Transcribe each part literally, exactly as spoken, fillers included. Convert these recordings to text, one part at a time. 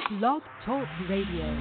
Blog Talk Radio.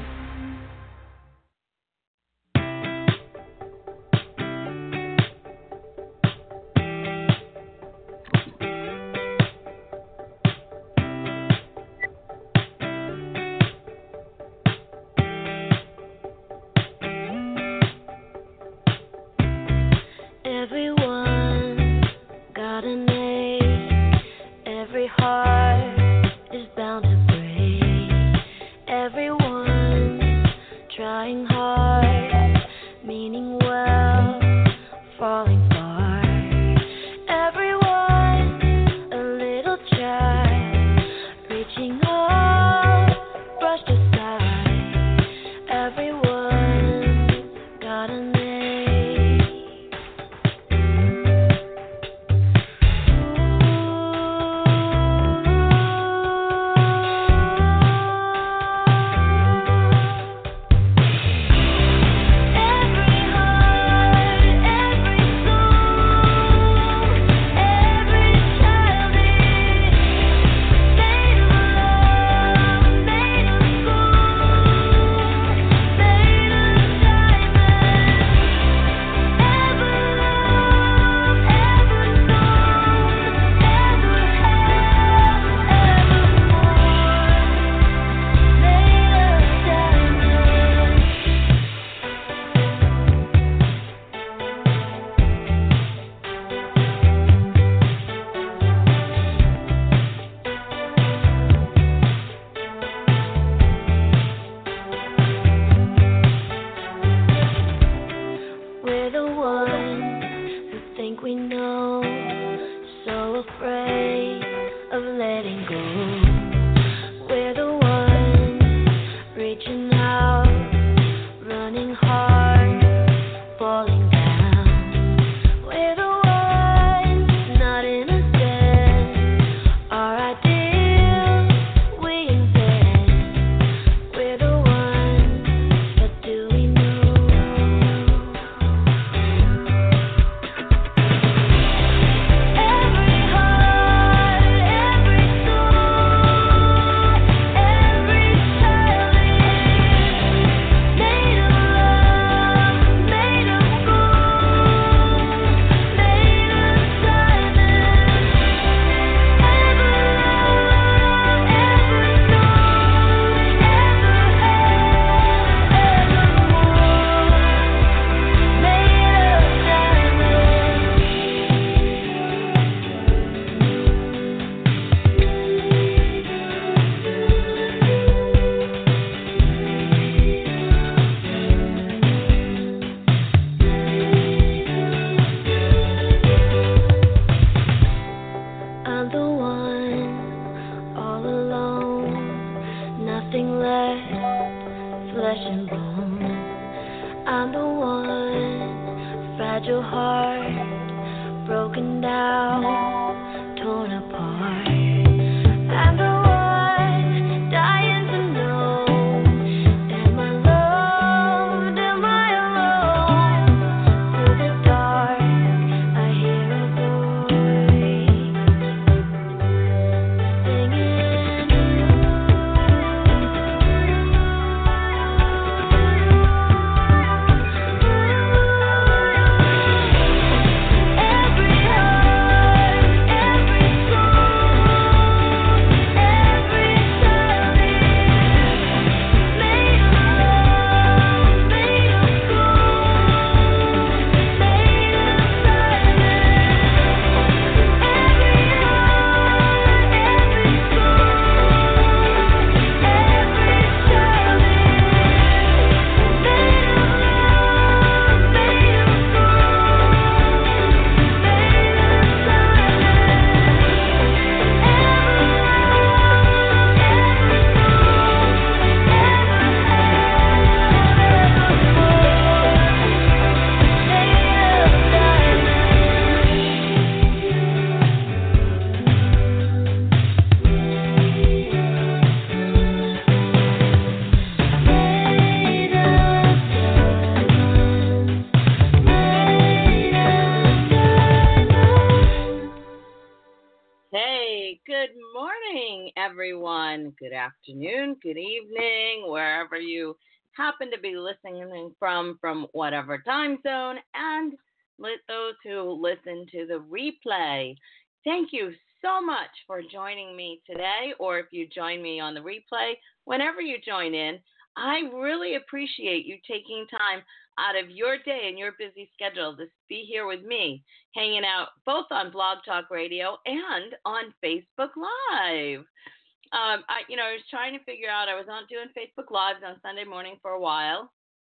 good afternoon, good evening, wherever you happen to be listening from, from whatever time zone, and let those who listen to the replay. Thank you so much for joining me today, or if you join me on the replay, whenever you join in, I really appreciate you taking time out of your day and your busy schedule to be here with me, hanging out both on Blog Talk Radio and on Facebook Live. Um, I, you know, I was trying to figure out, I was on doing Facebook Lives on Sunday morning for a while,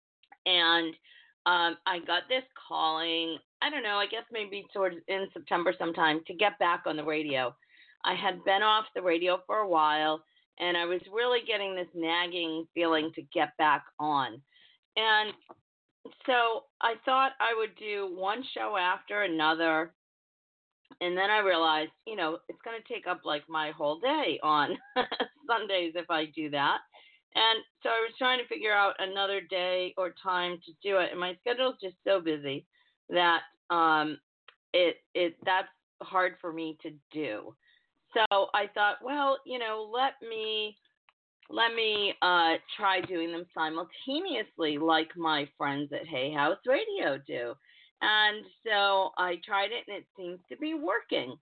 and um, I got this calling, I don't know, I guess maybe towards in September sometime, to get back on the radio. I had been off the radio for a while, and I was really getting this nagging feeling to get back on. And so I thought I would do one show after another, and then I realized, you know, it's going to take up like my whole day on Sundays if I do that. And so I was trying to figure out another day or time to do it, and my schedule's just so busy that um, it it that's hard for me to do. So I thought, well, you know, let me let me uh, try doing them simultaneously, like my friends at Hay House Radio do. And so I tried it, and it seems to be working.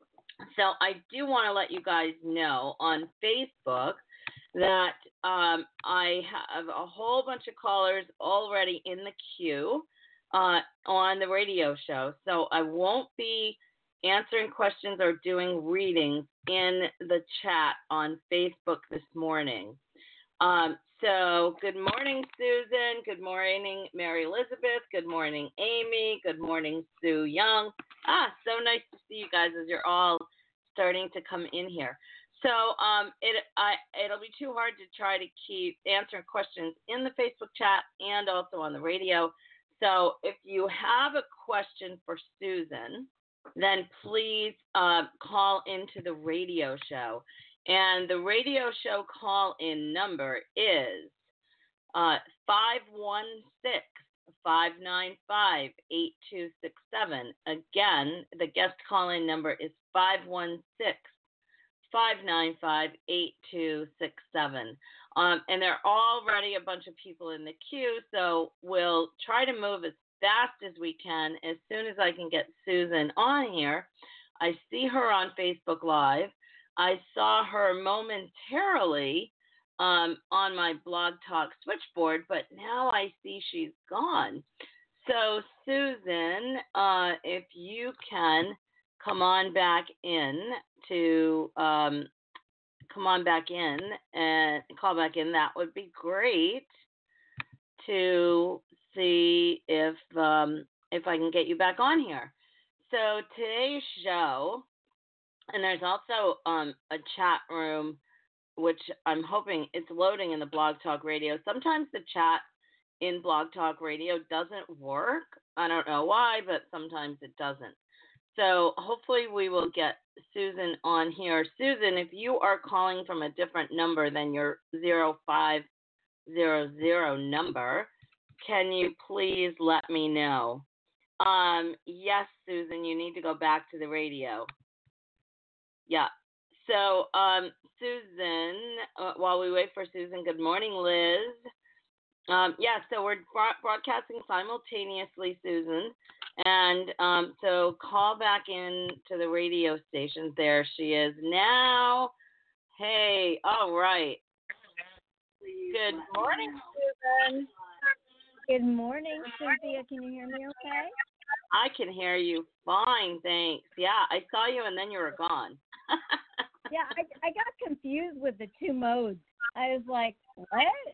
So I do want to let you guys know on Facebook that um, I have a whole bunch of callers already in the queue uh, on the radio show. So I won't be answering questions or doing readings in the chat on Facebook this morning. Um, so good morning, Susan. Good morning, Mary Elizabeth. Good morning, Amy. Good morning, Sue Young. Ah, so nice to see you guys as you're all starting to come in here. So um, it I, it'll be too hard to try to keep answering questions in the Facebook chat and also on the radio. So if you have a question for Susan, then please uh, call into the radio show. And the radio show call-in number is uh, five one six, five nine five, eight two six seven. Again, the guest call-in number is five one six, five nine five, eight two six seven. Um, and there are already a bunch of people in the queue, so we'll try to move as fast as we can as soon as I can get Susan on here. I see her on Facebook Live. I saw her momentarily um, on my Blog Talk switchboard, but now I see she's gone. So, Susan, uh, if you can come on back in to um, come on back in and call back in, that would be great to see if um, if I can get you back on here. So today's show, and there's also um, a chat room, which I'm hoping it's loading in the Blog Talk Radio. Sometimes the chat in Blog Talk Radio doesn't work. I don't know why, but sometimes it doesn't. So hopefully we will get Susan on here. Susan, if you are calling from a different number than your zero five zero zero number, can you please let me know? Um, yes, Susan, you need to go back to the radio. Yeah. So, um, Susan, uh, while we wait for Susan, good morning, Liz. Um, yeah, so we're broad- broadcasting simultaneously, Susan. And um, so call back in to the radio station. There she is now. Hey, all right. Good morning, Susan. Good morning, Cynthia. Can you hear me okay? I can hear you fine, thanks. Yeah, I saw you and then you were gone. Yeah, I, I got confused with the two modes. I was like, what?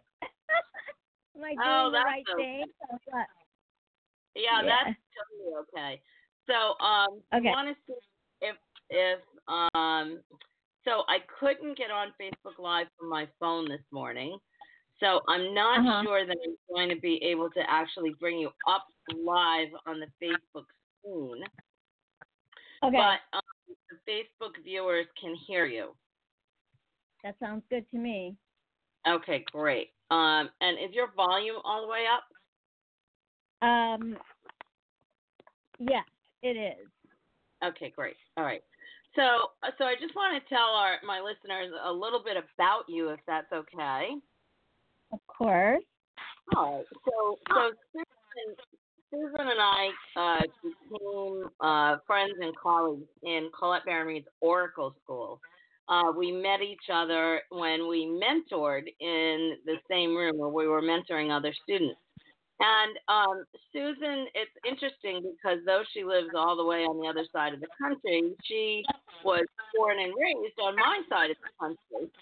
Am I doing oh, the that's right okay. thing? So what? Yeah, Yeah. that's totally okay. So, um, okay. I want to see if, if, um, so I couldn't get on Facebook Live from my phone this morning. So I'm not uh-huh. sure that I'm going to be able to actually bring you up live on the Facebook screen. Okay. But um, the Facebook viewers can hear you. That sounds good to me. Okay, great. Um, and is your volume all the way up? Um. Yes, it is. Okay, great. All right. So, uh, so I just want to tell our my listeners a little bit about you, if that's okay. Of course. All right. So, so Susan, Susan and I uh, became uh, friends and colleagues in Colette Baron Oracle School. Uh, we met each other when we mentored in the same room where we were mentoring other students. And um, Susan, it's interesting because though she lives all the way on the other side of the country, she was born and raised on my side of the country.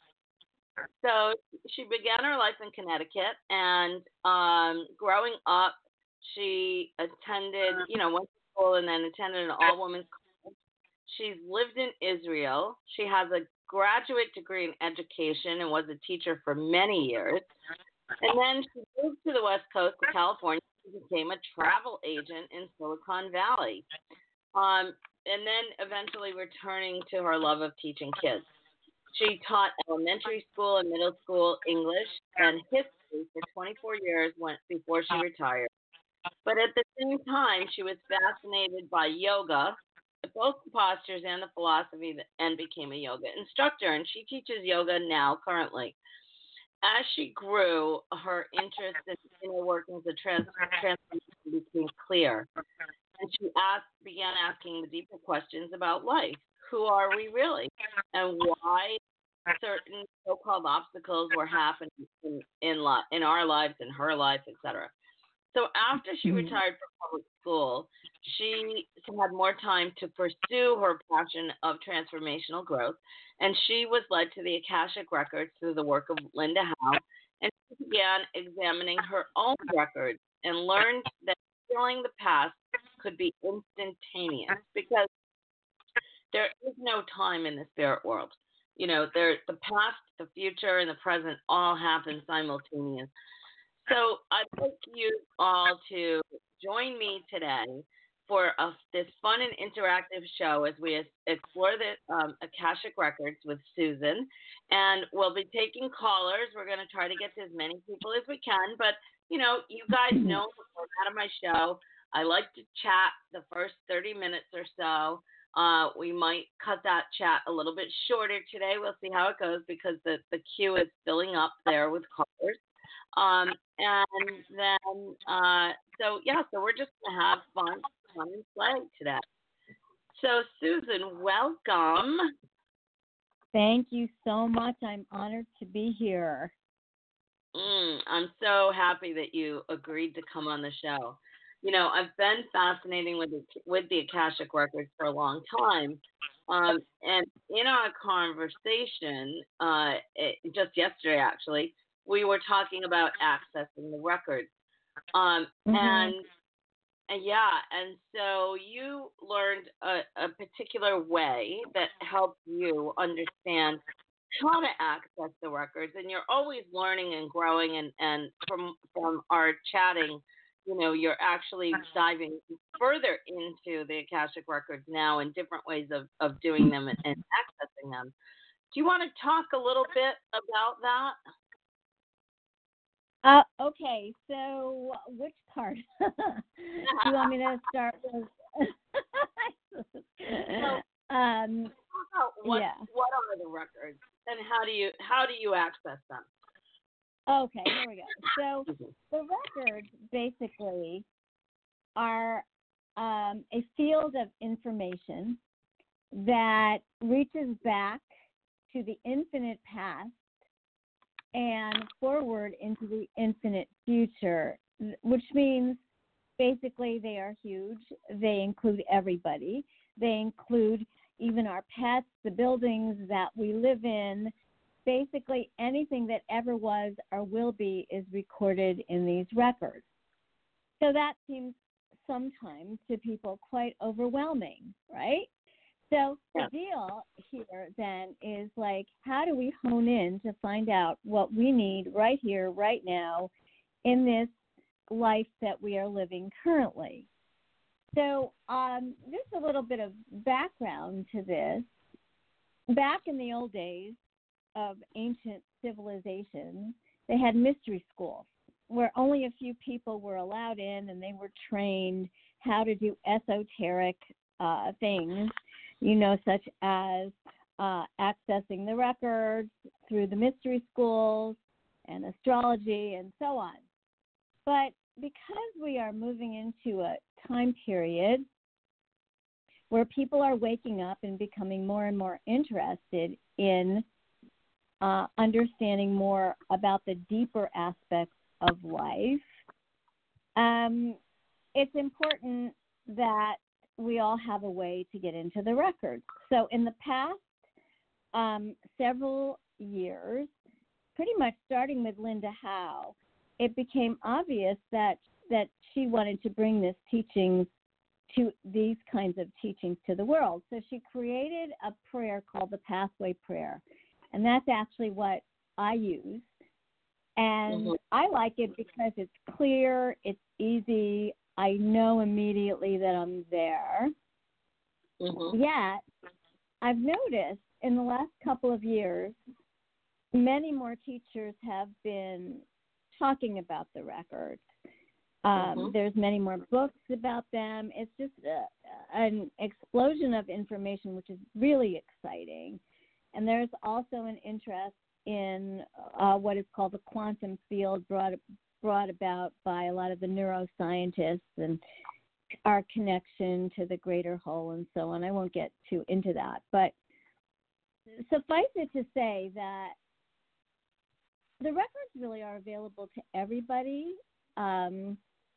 So she began her life in Connecticut, and um, growing up, she attended, you know, went to school and then attended an all-women's college. She's lived in Israel. She has a graduate degree in education and was a teacher for many years. And then she moved to the West Coast of California and became a travel agent in Silicon Valley. Um, and then eventually returning to her love of teaching kids. She taught elementary school and middle school English and history for twenty-four years when, before she retired. But at the same time, she was fascinated by yoga, both the postures and the philosophy, and became a yoga instructor. And she teaches yoga now currently. As she grew, her interest in inner workings of trans- transformation became clear. And she asked, began asking the deeper questions about life. Who are we really? And why certain so-called obstacles were happening in in, li- in our lives, in her life, et cetera. So after she retired from public school, she had more time to pursue her passion of transformational growth, and she was led to the Akashic Records through the work of Linda Howe, and she began examining her own records and learned that healing the past could be instantaneous because there is no time in the spirit world. You know, there the past, the future, and the present all happen simultaneously. So I'd like you all to join me today for a, this fun and interactive show as we explore the um, Akashic Records with Susan. And we'll be taking callers. We're going to try to get to as many people as we can. But, you know, you guys know the format of my show. I like to chat the first thirty minutes or so. Uh, we might cut that chat a little bit shorter today. We'll see how it goes because the, the queue is filling up there with callers. Um, and then, uh, so yeah, so we're just going to have fun, fun and play today. So, Susan, welcome. Thank you so much. I'm honored to be here. Mm, I'm so happy that you agreed to come on the show. You know, I've been fascinating with the, with the Akashic Records for a long time. Um, and in our conversation, uh, it, just yesterday actually, we were talking about accessing the records. Um, Mm-hmm. and, and yeah, and so you learned a, a particular way that helped you understand how to access the records. And you're always learning and growing. And, and from from our chatting, you know, you're actually diving further into the Akashic Records now and different ways of, of doing them and, and accessing them. Do you want to talk a little bit about that? Uh, okay, so which part? Do you want me to start with? um, what, yeah. what are the records and how do you how do you access them? Okay, here we go. So the records basically are um, a field of information that reaches back to the infinite past and forward into the infinite future, which means basically they are huge. They include everybody. They include even our pets, the buildings that we live in. Basically anything that ever was or will be is recorded in these records. So that seems sometimes to people quite overwhelming, right? So the deal here then is like, how do we hone in to find out what we need right here, right now, in this life that we are living currently? So um, just a little bit of background to this. Back in the old days of ancient civilizations, they had mystery schools where only a few people were allowed in, and they were trained how to do esoteric uh, things you know, such as uh, accessing the records through the mystery schools and astrology and so on. But because we are moving into a time period where people are waking up and becoming more and more interested in uh, understanding more about the deeper aspects of life, um, it's important that we all have a way to get into the records. So in the past um, several years, pretty much starting with Linda Howe, it became obvious that that she wanted to bring this teachings to these kinds of teachings to the world. So she created a prayer called the Pathway Prayer, and that's actually what I use. And mm-hmm. I like it because it's clear, it's easy. I know immediately that I'm there. Mm-hmm. Yet, I've noticed in the last couple of years, many more teachers have been talking about the records. Um, mm-hmm. There's many more books about them. It's just a, an explosion of information, which is really exciting. And there's also an interest in uh, what is called the quantum field, brought brought about by a lot of the neuroscientists and our connection to the greater whole and so on. I won't get too into that, but suffice it to say that the records really are available to everybody. Um,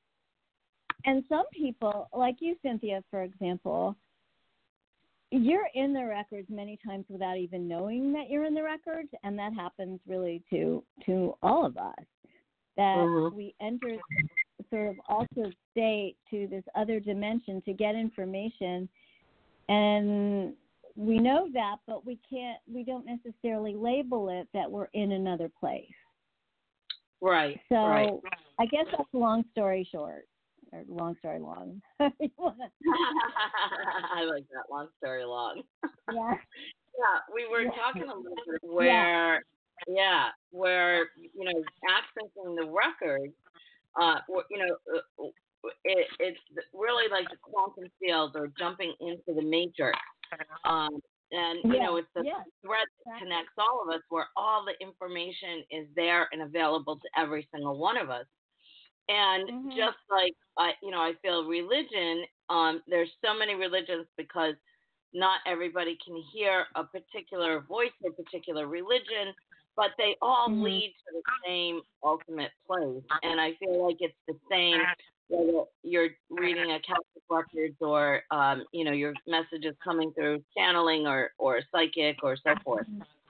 and some people, like you, Cynthia, for example, you're in the records many times without even knowing that you're in the records, and that happens really to to all of us, that mm-hmm. we enter sort of altered state to this other dimension to get information, and we know that, but we can't, we don't necessarily label it that we're in another place. Right. So right. I guess that's a long story short, or long story long. I like that, long story long. Yeah. Yeah, we were yeah. talking a little bit where, yeah. yeah, where, you know, accessing the records, uh, you know, it, it's really like the quantum field or jumping into the matrix. Um, and, you yeah. know, it's the yeah. thread that exactly. connects all of us, where all the information is there and available to every single one of us. And mm-hmm. just like, I, you know, I feel religion, um, there's so many religions because not everybody can hear a particular voice or particular religion, but they all mm-hmm. lead to the same ultimate place. And I feel like it's the same whether you're reading a Catholic records or, um, you know, your messages coming through channeling or, or psychic or so forth.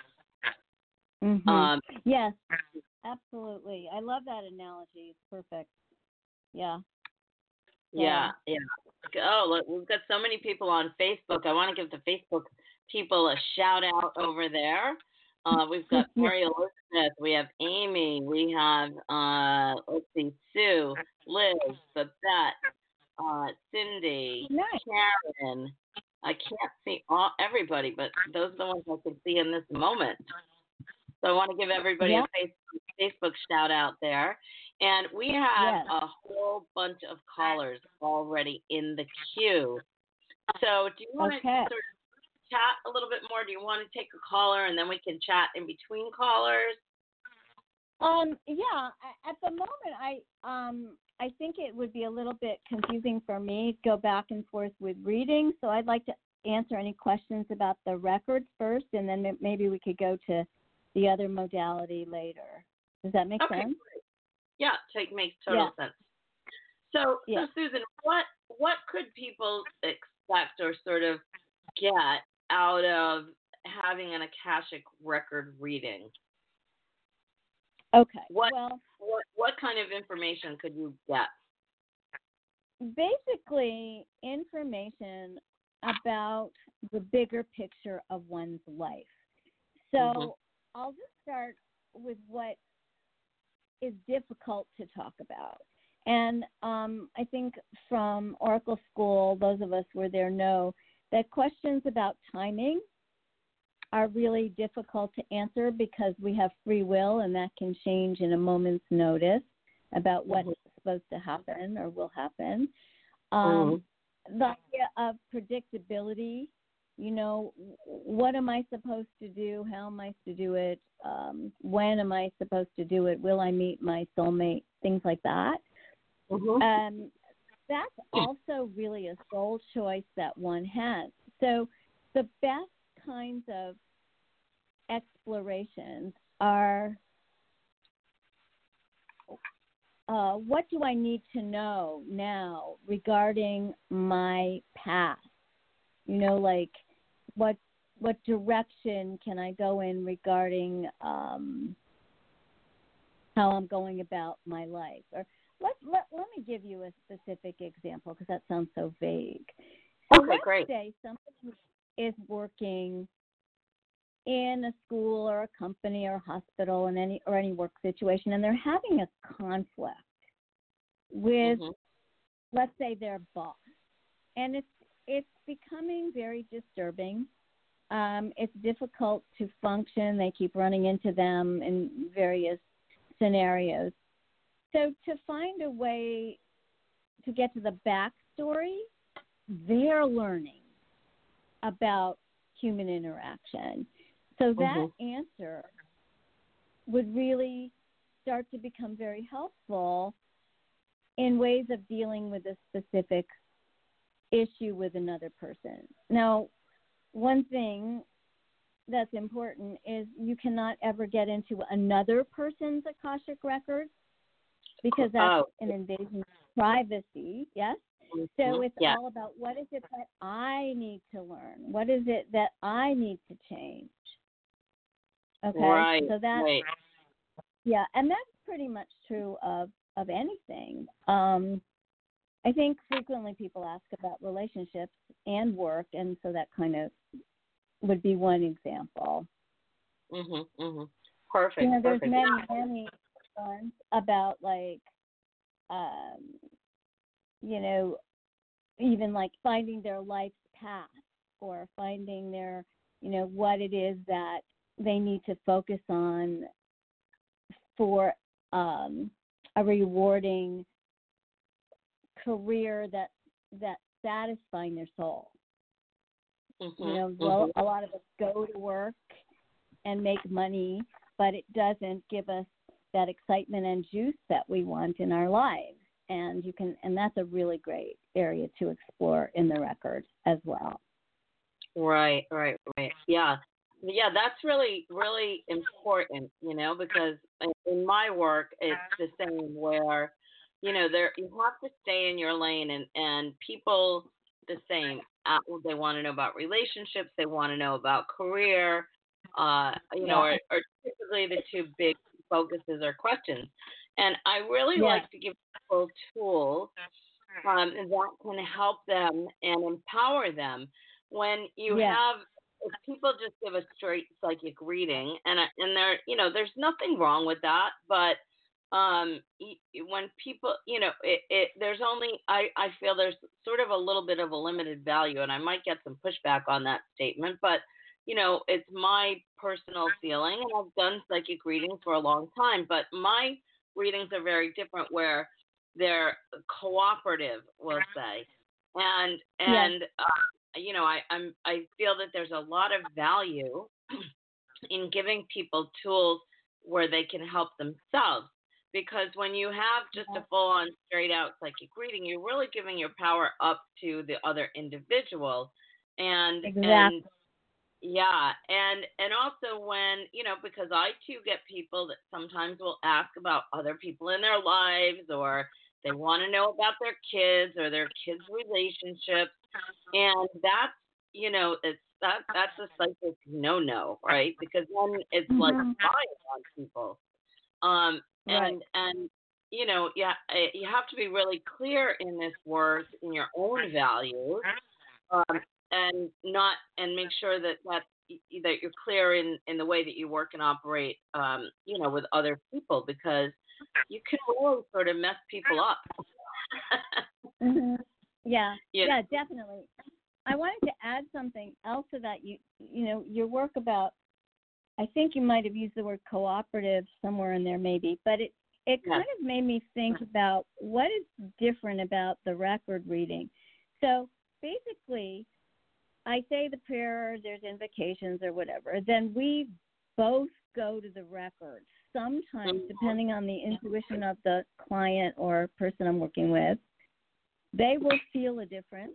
Mm-hmm. Um, yes, absolutely. I love that analogy. It's perfect. Yeah. Yeah, yeah. Oh, look, we've got so many people on Facebook. I want to give the Facebook people a shout out over there. Uh, we've got Mary Elizabeth, we have Amy, we have, uh, let's see, Sue, Liz, Babette, uh, Cindy, nice. Karen. I can't see all everybody, but those are the ones I can see in this moment. So I want to give everybody yeah. a Facebook, Facebook shout out there. And we have yes. a whole bunch of callers already in the queue. So do you want okay. to sort of chat a little bit more? Do you want to take a caller and then we can chat in between callers? Um, yeah, at the moment, I um, I think it would be a little bit confusing for me to go back and forth with reading. So I'd like to answer any questions about the records first, and then maybe we could go to the other modality later. Does that make okay, sense? Great. Yeah, take makes total yeah. sense. So, yeah. so Susan, what what could people expect or sort of get out of having an Akashic record reading? Okay. What, well, what what kind of information could you get? Basically, information about the bigger picture of one's life. So mm-hmm. I'll just start with what is difficult to talk about. And um, I think from Oracle School, those of us who were there know that questions about timing are really difficult to answer because we have free will, and that can change in a moment's notice about what is supposed to happen or will happen. Um, mm-hmm. The idea of predictability, You know, what am I supposed to do? How am I to do it? Um, when am I supposed to do it? Will I meet my soulmate? Things like that. Mm-hmm. Um, that's also really a soul choice that one has. So the best kinds of explorations are, uh, what do I need to know now regarding my past? You know, like what what direction can I go in regarding um, how I'm going about my life? Or let, let, let me give you a specific example because that sounds so vague. So Okay, let's great. say somebody is working in a school or a company or a hospital in any or any work situation, and they're having a conflict with, Mm-hmm. let's say, their boss, and it's it's becoming very disturbing. Um, it's difficult to function. They keep running into them in various scenarios. So to find a way to get to the backstory, they're learning about human interaction. So that Mm-hmm. answer would really start to become very helpful in ways of dealing with a specific issue with another person. Now, one thing that's important is you cannot ever get into another person's Akashic records because that's Oh. an invasion of privacy, yes? Mm-hmm. So it's Yeah. all about what is it that I need to learn? What is it that I need to change? Okay? Right. So that's, Right. yeah, and that's pretty much true of, of anything. Um, I think frequently people ask about relationships and work, and so that kind of would be one example. Mhm. Mhm. Perfect. You know, there's Perfect. many, many ones about like, um, you know, even like finding their life's path or finding their, you know, what it is that they need to focus on for um, a rewarding career that that's satisfying their soul. Mhm. You know, Mhm. well, a lot of us go to work and make money, but it doesn't give us that excitement and juice that we want in our lives. And you can, and that's a really great area to explore in the record as well. Right. Right. Right. Yeah. Yeah. That's really, really important. You know, because in in my work, it's the same where, you know, there you have to stay in your lane, and and people the same. Uh, they want to know about relationships. They want to know about career. Uh, you know, Yeah. are, are typically the two big focuses or questions. And I really Yeah. like to give people tools um, that can help them and empower them. When you Yeah. have, if people just give a straight psychic reading, and I- and there, you know, there's nothing wrong with that, but um, y- when people, you know, it, it there's only, I I feel there's sort of a little bit of a limited value, and I might get some pushback on that statement, but you know, it's my personal feeling, and I've done psychic readings for a long time, but my readings are very different, where they're cooperative, we'll say, and Yeah. and uh, you know, I I'm I feel that there's a lot of value in giving people tools where they can help themselves. Because when you have just a full on straight out psychic reading, you're really giving your power up to the other individual. And Exactly. and yeah, and and also when, you know, because I too get people that sometimes will ask about other people in their lives, or they want to know about their kids or their kids' relationships, and that's, you know, it's that that's a psychic no no, right? Because then it's like Mm-hmm. spying on people. Um Right. and and you know, yeah, eh, you have to be really clear in this work in your own values, um, and not and make sure that that that you're clear in in the way that you work and operate, um, you know, with other people, because you can really sort of mess people up. Mm-hmm. Yeah. you Yeah. Definitely. I wanted to add something else to that. You, you know, your work about, I think you might have used the word cooperative somewhere in there maybe, but it, it Yes. kind of made me think about what is different about the record reading. So basically, I say the prayer, there's invocations or whatever, then we both go to the records. Sometimes, depending on the intuition of the client or person I'm working with, they will feel a difference.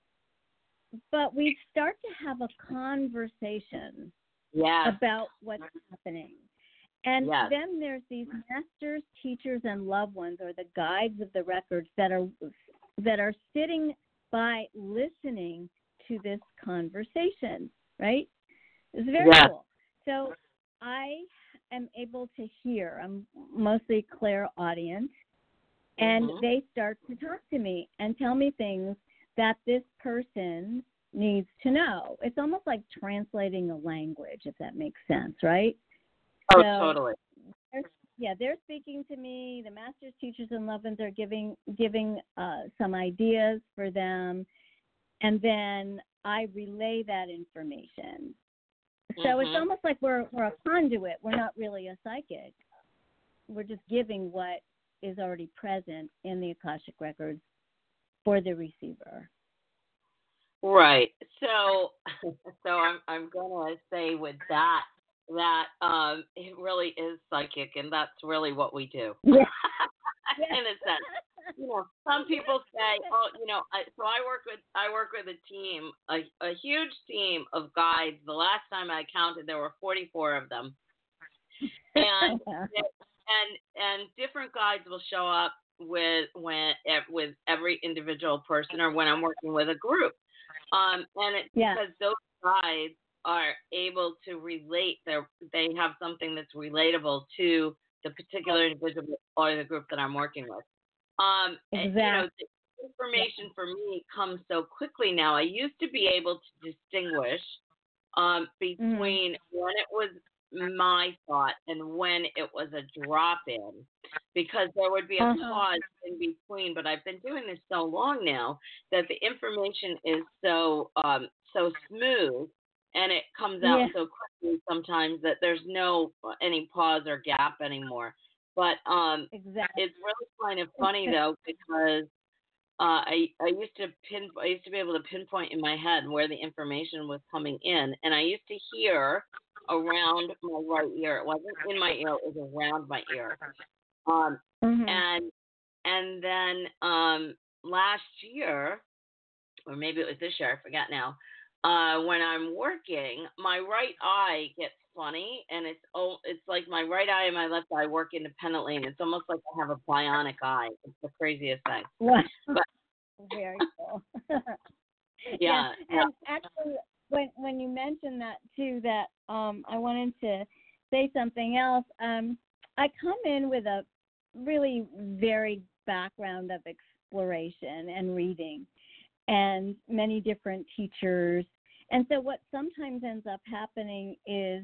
But we start to have a conversation yes. about what's happening. And yes. then there's these masters, teachers, and loved ones, or the guides of the records that are that are sitting by listening to this conversation, right? It's very yes. cool. So I am able to hear. I'm mostly clairaudient. And mm-hmm. they start to talk to me and tell me things that this person needs to know. It's almost like translating a language, if that makes sense, right? Oh, so, totally. They're, yeah, they're speaking to me. The masters, teachers, and loved ones are giving giving uh, some ideas for them, and then I relay that information. So mm-hmm. it's almost like we're we're a conduit. We're not really a psychic. We're just giving what is already present in the Akashic records for the receiver. Right. So, so I'm I'm gonna say with that that um it really is psychic, and that's really what we do. Yeah. In a sense, you know, some people say, oh, you know, I, so I work with I work with a team, a a huge team of guides. The last time I counted, there were forty-four of them, and and and different guides will show up with when with every individual person, or when I'm working with a group. Um, and it's yeah. because those guides are able to relate. Their they have something that's relatable to the particular individual or the group that I'm working with. Um, exactly. You know, the information yeah. for me comes so quickly now. I used to be able to distinguish um, between mm-hmm. when it was my thought and when it was a drop-in, because there would be a uh-huh. pause in between. But I've been doing this so long now that the information is so um, so smooth, and it comes out yeah. so quickly sometimes that there's no any pause or gap anymore. But um, exactly. it's really kind of funny though, because uh, I I used to pin I used to be able to pinpoint in my head where the information was coming in, and I used to hear around my right ear. It wasn't in my ear; it was around my ear. Um, mm-hmm. and and then um, last year, or maybe it was this year, I forget now. Uh, when I'm working, my right eye gets funny, and it's oh, it's like my right eye and my left eye work independently, and it's almost like I have a bionic eye. It's the craziest thing. Wow. But, very cool. yeah, yeah, yeah. and actually, when when you mentioned that too, that um, I wanted to say something else. Um, I come in with a really varied background of exploration and reading, and many different teachers. And so what sometimes ends up happening is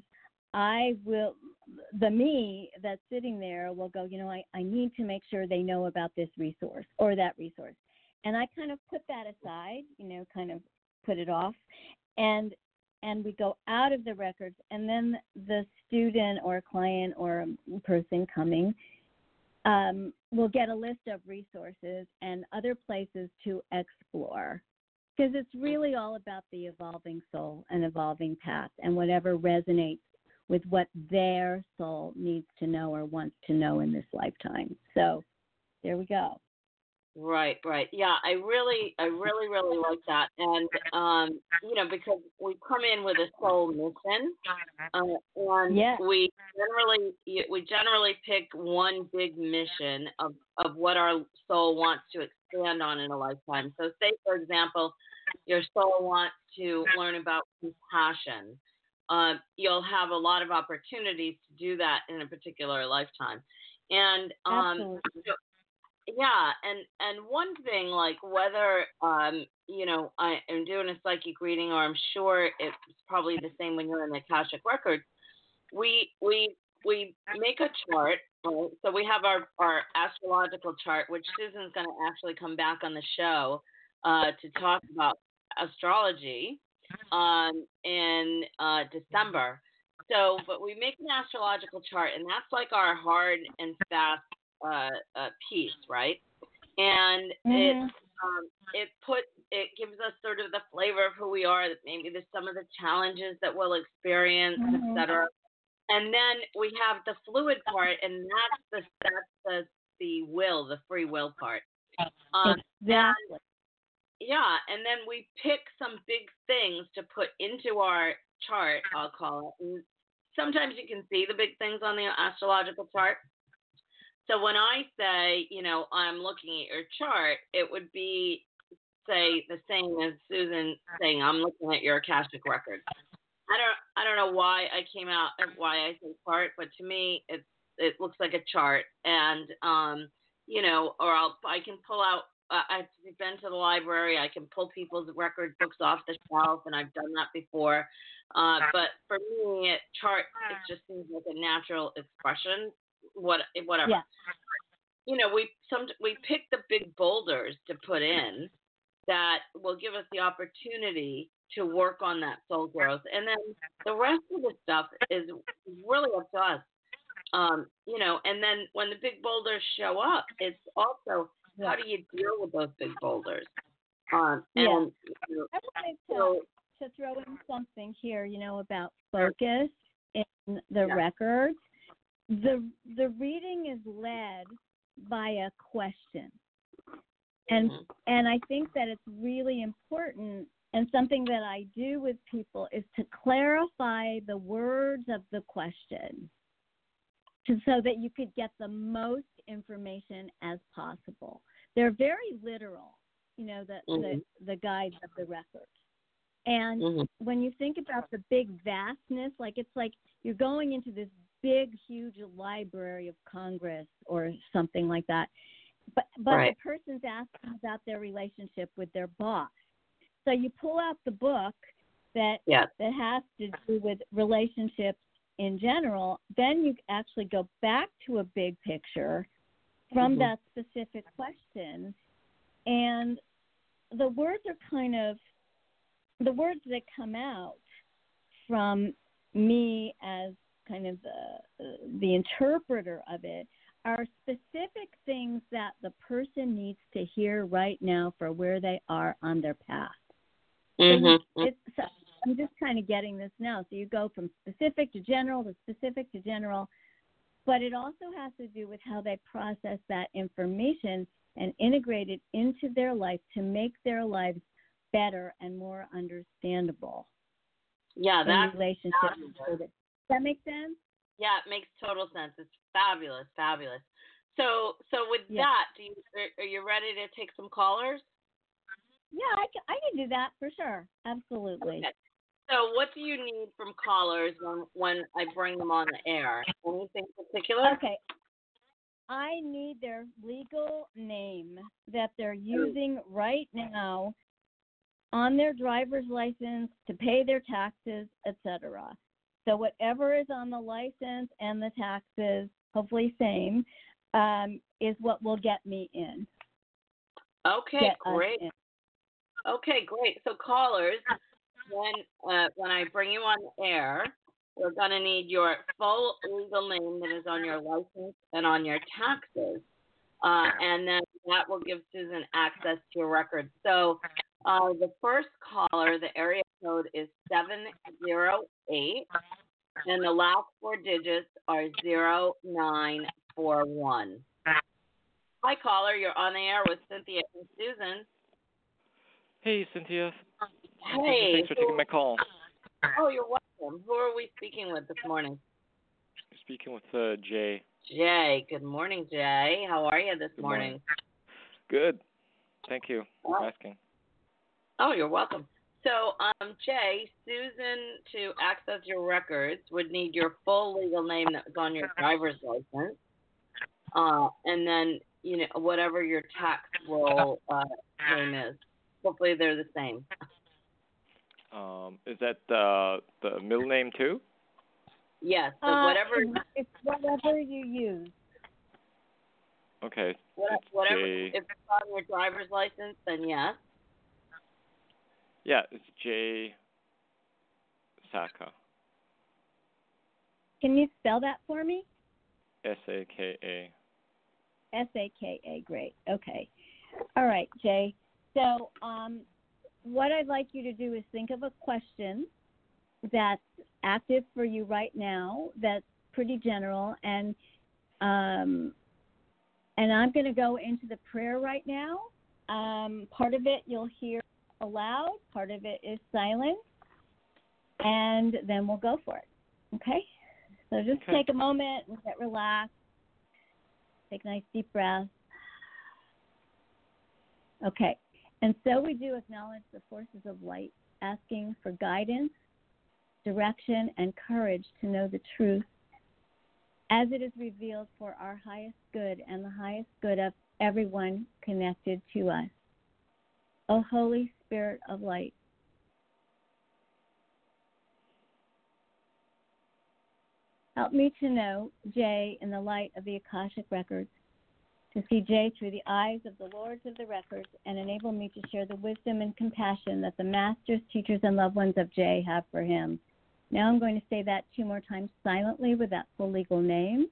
I will, the me that's sitting there will go, you know, I, I need to make sure they know about this resource or that resource. And I kind of put that aside, you know, kind of put it off. And and we go out of the records, and then the student or client or person coming um, will get a list of resources and other places to explore. Because it's really all about the evolving soul and evolving path and whatever resonates with what their soul needs to know or wants to know in this lifetime. So there we go. Right, right. Yeah, I really, I really, really like that. And, um, you know, because we come in with a soul mission, uh, and yes. we generally, we generally pick one big mission of, of what our soul wants to expand on in a lifetime. So say, for example, your soul wants to learn about compassion. Uh, you'll have a lot of opportunities to do that in a particular lifetime. And, um, so, yeah, and, and one thing, like whether, um, you know, I am doing a psychic reading, or I'm sure it's probably the same when you're in the Akashic Records, we we we make a chart, right? So we have our, our astrological chart, which Susan's going to actually come back on the show uh, to talk about astrology um, in uh, December. So, but we make an astrological chart, and that's like our hard and fast Uh, uh, piece, right? And mm-hmm. it's Um, it put it gives us sort of the flavor of who we are. That maybe there's some of the challenges that we'll experience, Mm-hmm. et cetera. And then we have the fluid part, and that's the that's the the will, the free will part. Um, Exactly. yeah, and then we pick some big things to put into our chart, I'll call it. And sometimes you can see the big things on the astrological chart. So when I say, you know, I'm looking at your chart, it would be, say, the same as Susan saying, I'm looking at your Akashic record. I don't, I don't know why I came out, why I say chart, but to me, it's, it looks like a chart, and um, you know, or I'll, I can pull out. Uh, I've been to the library. I can pull people's record books off the shelf, and I've done that before. Uh, but for me, it chart, it just seems like a natural expression. What, whatever. Yeah. You know, we some we pick the big boulders to put in that will give us the opportunity to work on that soul growth, and then the rest of the stuff is really up to us. Um, you know, and then when the big boulders show up, it's also Yeah. how do you deal with those big boulders? Um, Yeah. and you know, I wanted to, so, to throw in something here, you know, about focus in the Yeah. records. The the reading is led by a question. And Mhm. and I think that it's really important, and something that I do with people is to clarify the words of the question to, so that you could get the most information as possible. They're very literal, you know, the, Mhm. the, the guides of the records. And Mhm. when you think about the big vastness, like it's like you're going into this big, huge Library of Congress or something like that. But but Right. the person's asking about their relationship with their boss. So you pull out the book that Yeah. that has to do with relationships in general. Then you actually go back to a big picture from Mhm. that specific question, and the words are kind of the words that come out from me as kind of the the interpreter of it are specific things that the person needs to hear right now for where they are on their path. Mhm. So you, it's, so I'm just kind of getting this now. So you go from specific to general to specific to general, but it also has to do with how they process that information and integrate it into their life to make their lives better and more understandable. Yeah, in that's relationship fabulous. with it. Does that make sense? Yeah, it makes total sense. It's fabulous, fabulous. So, so with Yeah. that, do you are, are you ready to take some callers? Yeah, I can, I can do that for sure. Absolutely. Okay. So, what do you need from callers when when I bring them on the air? Anything particular? Okay. I need their legal name that they're using right now on their driver's license to pay their taxes, et cetera. So whatever is on the license and the taxes, hopefully same, um, is what will get me in. Okay, Get us great. in. Okay, great. So callers, when uh, when I bring you on the air, we're gonna need your full legal name that is on your license and on your taxes, uh, and then that will give Susan access to your records. So uh, the first caller, the area code is seven zero eight, and the last four digits are zero nine four one. Hi, caller. You're on the air with Cynthia and Susan. Hey, Cynthia. Hey. Thanks for taking my call. Oh, you're welcome. Who are we speaking with this morning? Speaking with uh, Jay. Jay. Good morning, Jay. How are you this Good morning? morning. Good. Thank you for Oh. asking. Oh, you're welcome. So, um, Jay, Susan, to access your records, would need your full legal name that was on your driver's license, uh, and then you know whatever your tax roll uh, name is. Hopefully, they're the same. Um, is that uh, the middle name too? Yes. So Uh, whatever, it's whatever you use. Okay. what- It's whatever. Jay. If it's on your driver's license, then yes. Yeah, it's Jay Saka. Can you spell that for me? S A K A. S A K A. Great. Okay. All right, Jay. So, um, what I'd like you to do is think of a question that's active for you right now, that's pretty general, and um, and I'm going to go into the prayer right now. Um, part of it you'll hear aloud, part of it is silent, and then we'll go for it. Okay? So just Okay. take a moment and get relaxed. Take a nice deep breath. Okay. And so we do acknowledge the forces of light, asking for guidance, direction, and courage to know the truth as it is revealed for our highest good and the highest good of everyone connected to us. O Holy Spirit of light, help me to know Jay in the light of the Akashic Records, to see Jay through the eyes of the Lords of the Records, and enable me to share the wisdom and compassion that the masters, teachers, and loved ones of Jay have for him. Now I'm going to say that two more times silently with that full legal name.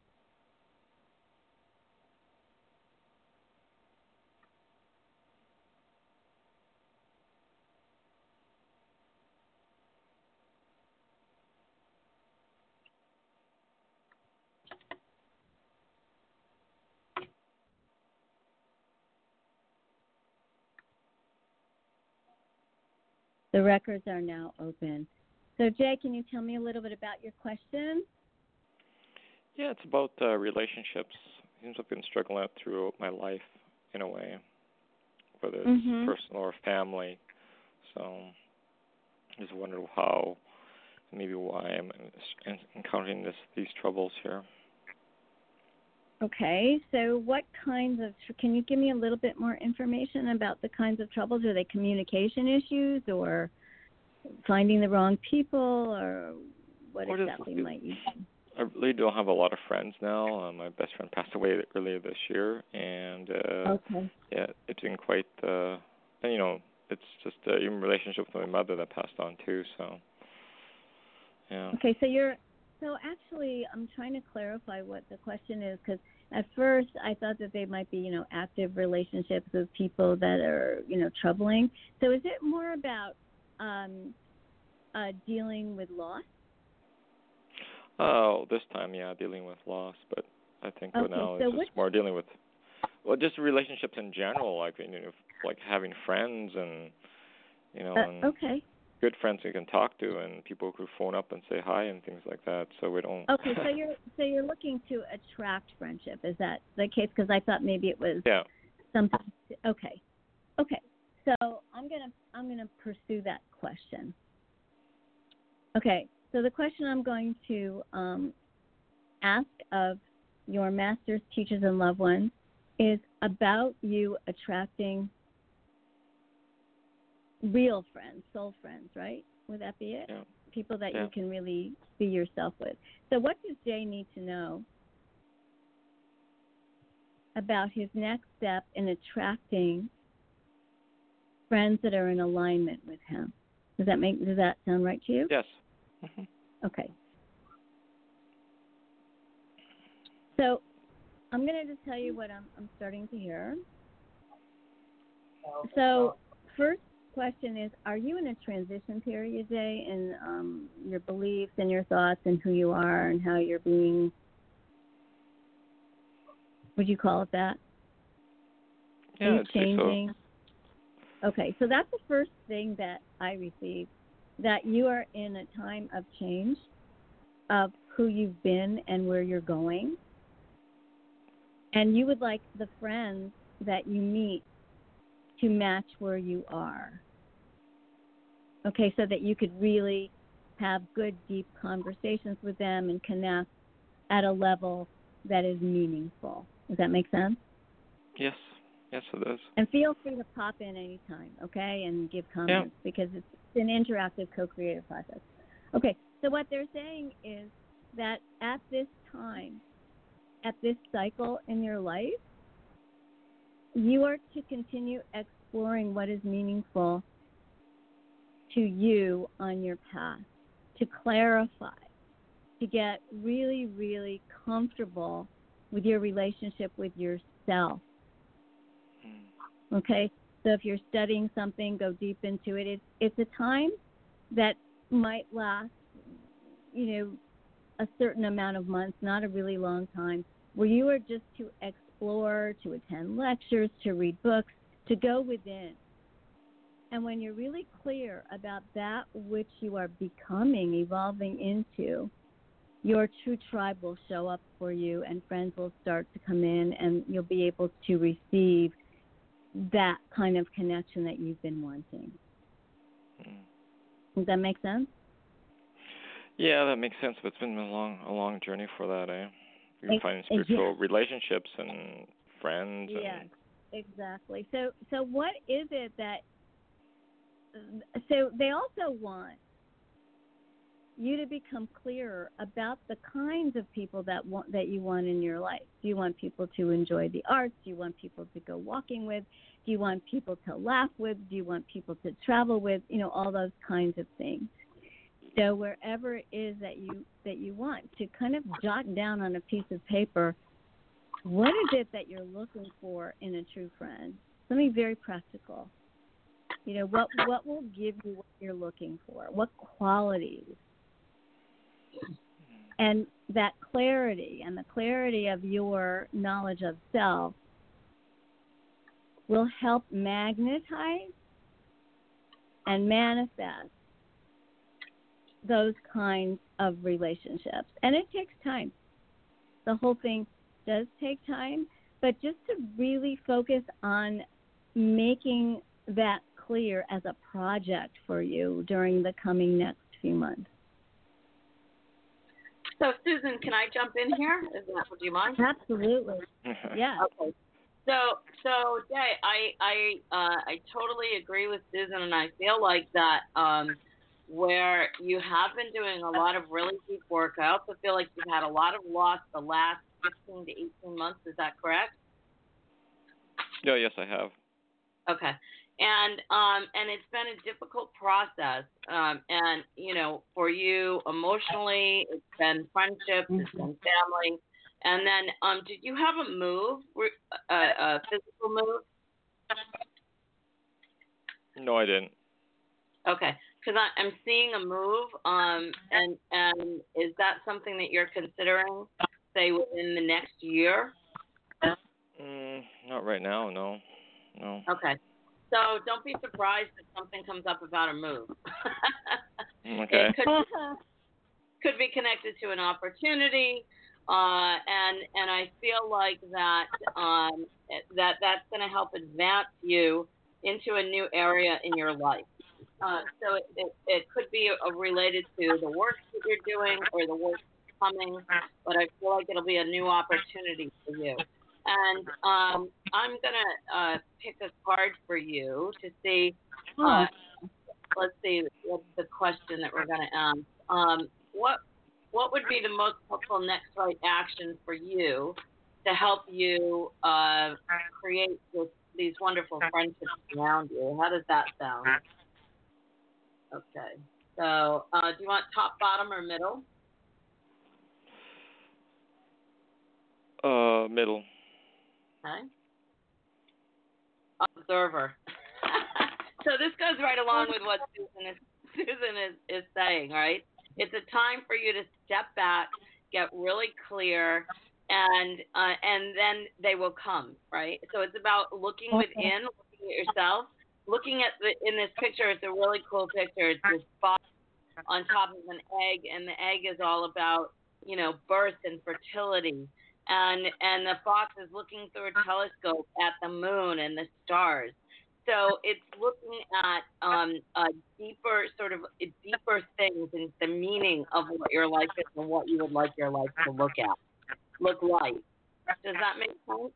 The records are now open. So, Jay, can you tell me a little bit about your question? Yeah, it's about uh, relationships. Seems I've been struggling out throughout my life in a way, whether it's Mm-hmm. personal or family. So I just wonder how, maybe why I'm encountering this these troubles here. Okay, so what kinds of, can you give me a little bit more information about the kinds of troubles? Are they communication issues or finding the wrong people, or what What is- exactly might you do? I really don't have a lot of friends now. Uh, my best friend passed away earlier this year, and uh, Okay. yeah, it's been quite, uh, and you know, it's just uh, even relationship with my mother that passed on too. So, yeah. Okay, so you're, so actually I'm trying to clarify what the question is, because at first I thought that they might be, you know, active relationships with people that are, you know, troubling. So is it more about um, uh, dealing with loss? Oh, this time, yeah, dealing with loss, but I think Okay, now so it's just which- more dealing with, well, just relationships in general, like you know, like having friends and you know, Uh, and okay. good friends you can talk to, and people who phone up and say hi and things like that. So we don't. Okay, so you're so you're looking to attract friendship. Is that the case? Because I thought maybe it was Yeah. something. Okay, okay. So I'm gonna I'm gonna pursue that question. Okay, so the question I'm going to um, ask of your masters, teachers, and loved ones is about you attracting real friends, soul friends, right? Would that be it? Yeah. People that Yeah. you can really be yourself with. So what does Jay need to know about his next step in attracting friends that are in alignment with him? Does that make does that sound right to you? Yes. Mm-hmm. Okay. So I'm going to just tell you what I'm, I'm starting to hear. So first question is, are you in a transition period, Jay, in um, your beliefs and your thoughts and who you are and how you're being, would you call it that? Yeah, Are you I'd say so. changing? Okay, so that's the first thing that I received, that you are in a time of change of who you've been and where you're going. And you would like the friends that you meet to match where you are. Okay, so that you could really have good, deep conversations with them and connect at a level that is meaningful. Does that make sense? Yes. Yes, it does. And feel free to pop in anytime, okay, and give comments, Yeah. because it's an interactive co-creative process. Okay, so what they're saying is that at this time, at this cycle in your life, you are to continue exploring what is meaningful to you on your path, to clarify, to get really, really comfortable with your relationship with yourself. Mm. Okay? So if you're studying something, go deep into it. It's it's a time that might last, you know, a certain amount of months, not a really long time, where you are just to explore, to attend lectures, to read books, to go within. And when you're really clear about that which you are becoming, evolving into, your true tribe will show up for you, and friends will start to come in, and you'll be able to receive that kind of connection that you've been wanting. Mm. Does that make sense? Yeah, that makes sense. But it's been a long, a long journey for that, eh? You Ex- find spiritual yeah. relationships and friends. And Yes, exactly. So, so what is it that? So they also want you to become clearer about the kinds of people that want that you want in your life. Do you want people to enjoy the arts? Do you want people to go walking with? Do you want people to laugh with? Do you want people to travel with? You know, all those kinds of things. So wherever it is that you that you want, to kind of jot down on a piece of paper, what is it that you're looking for in a true friend? Something very practical. You know, what what will give you what you're looking for? What qualities? And that clarity and the clarity of your knowledge of self will help magnetize and manifest those kinds of relationships. And it takes time. The whole thing does take time, but just to really focus on making that clear as a project for you during the coming next few months. So, Susan, can I jump in here? Is that, do you mind? Absolutely. Yeah. Okay. So, so Jay, I I uh, I totally agree with Susan, and I feel like that um, where you have been doing a lot of really deep work. I also feel like you've had a lot of loss the last fifteen to eighteen months. Is that correct? yeah, yes, I have. Okay. And um and it's been a difficult process. Um and you know, for you emotionally, it's been friendships, Mm-hmm. it's been family. And then um did you have a move, a, a physical move? No, I didn't. Okay. Because I'm seeing a move, um, and and is that something that you're considering, say, within the next year? Mm, not right now. No, no. Okay. So don't be surprised if something comes up about a move. Okay. It could could be connected to an opportunity, uh, and and I feel like that um, that that's going to help advance you into a new area in your life. Uh, so it, it, it could be uh, related to the work that you're doing or the work coming, but I feel like it'll be a new opportunity for you. And um, I'm going to uh, pick a card for you to see, uh, let's see, what's the question that we're going to ask. Um, what what would be the most helpful next right action for you to help you uh, create this, these wonderful friendships around you? How does that sound? Okay. So, uh, do you want top, bottom, or middle? Uh, middle. Okay. Observer. So this goes right along with what Susan is Susan is, is saying, right? It's a time for you to step back, get really clear, and uh, and then they will come, right? So it's about looking within, looking at yourself, looking at the in this picture. It's a really cool picture. It's this box on top of an egg, and the egg is all about, you know, birth and fertility. And and the fox is looking through a telescope at the moon and the stars. So it's looking at um, a deeper sort of deeper things and the meaning of what your life is and what you would like your life to look at, look like. Does that make sense?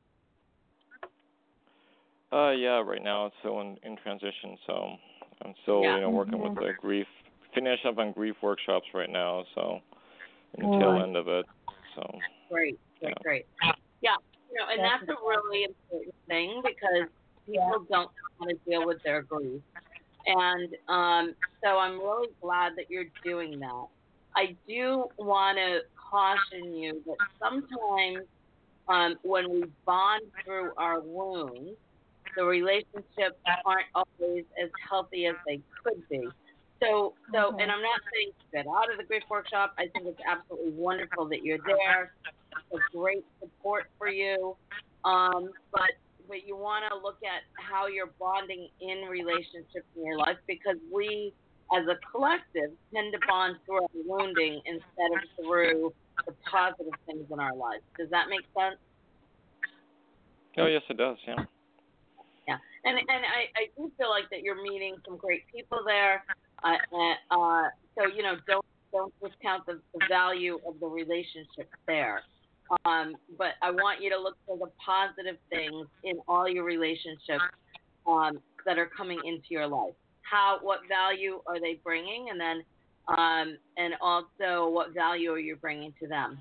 Uh, yeah. Right now, it's still in, in transition, so I'm still, Yeah. you know, working with the grief. Finish up on grief workshops right now, so in the tail end of it. So. Great, great, Yeah. great. Yeah, you know, and that's a really important thing because people don't know how to deal with their grief. And um, so I'm really glad that you're doing that. I do want to caution you that sometimes um, when we bond through our wounds, the relationships aren't always as healthy as they could be. So, so, Okay. and I'm not saying get out of the grief workshop. I think it's absolutely wonderful that you're there. It's a great support for you. Um, but, but you want to look at how you're bonding in relationships in your life, because we, as a collective, tend to bond through our wounding instead of through the positive things in our lives. Does that make sense? Oh, yes, it does. Yeah. Yeah, and and I, I do feel like that you're meeting some great people there. Uh, uh, uh, so you know, don't don't discount the, the value of the relationship there. Um, but I want you to look for the positive things in all your relationships um, that are coming into your life. How, what value are they bringing, and then, um, and also what value are you bringing to them?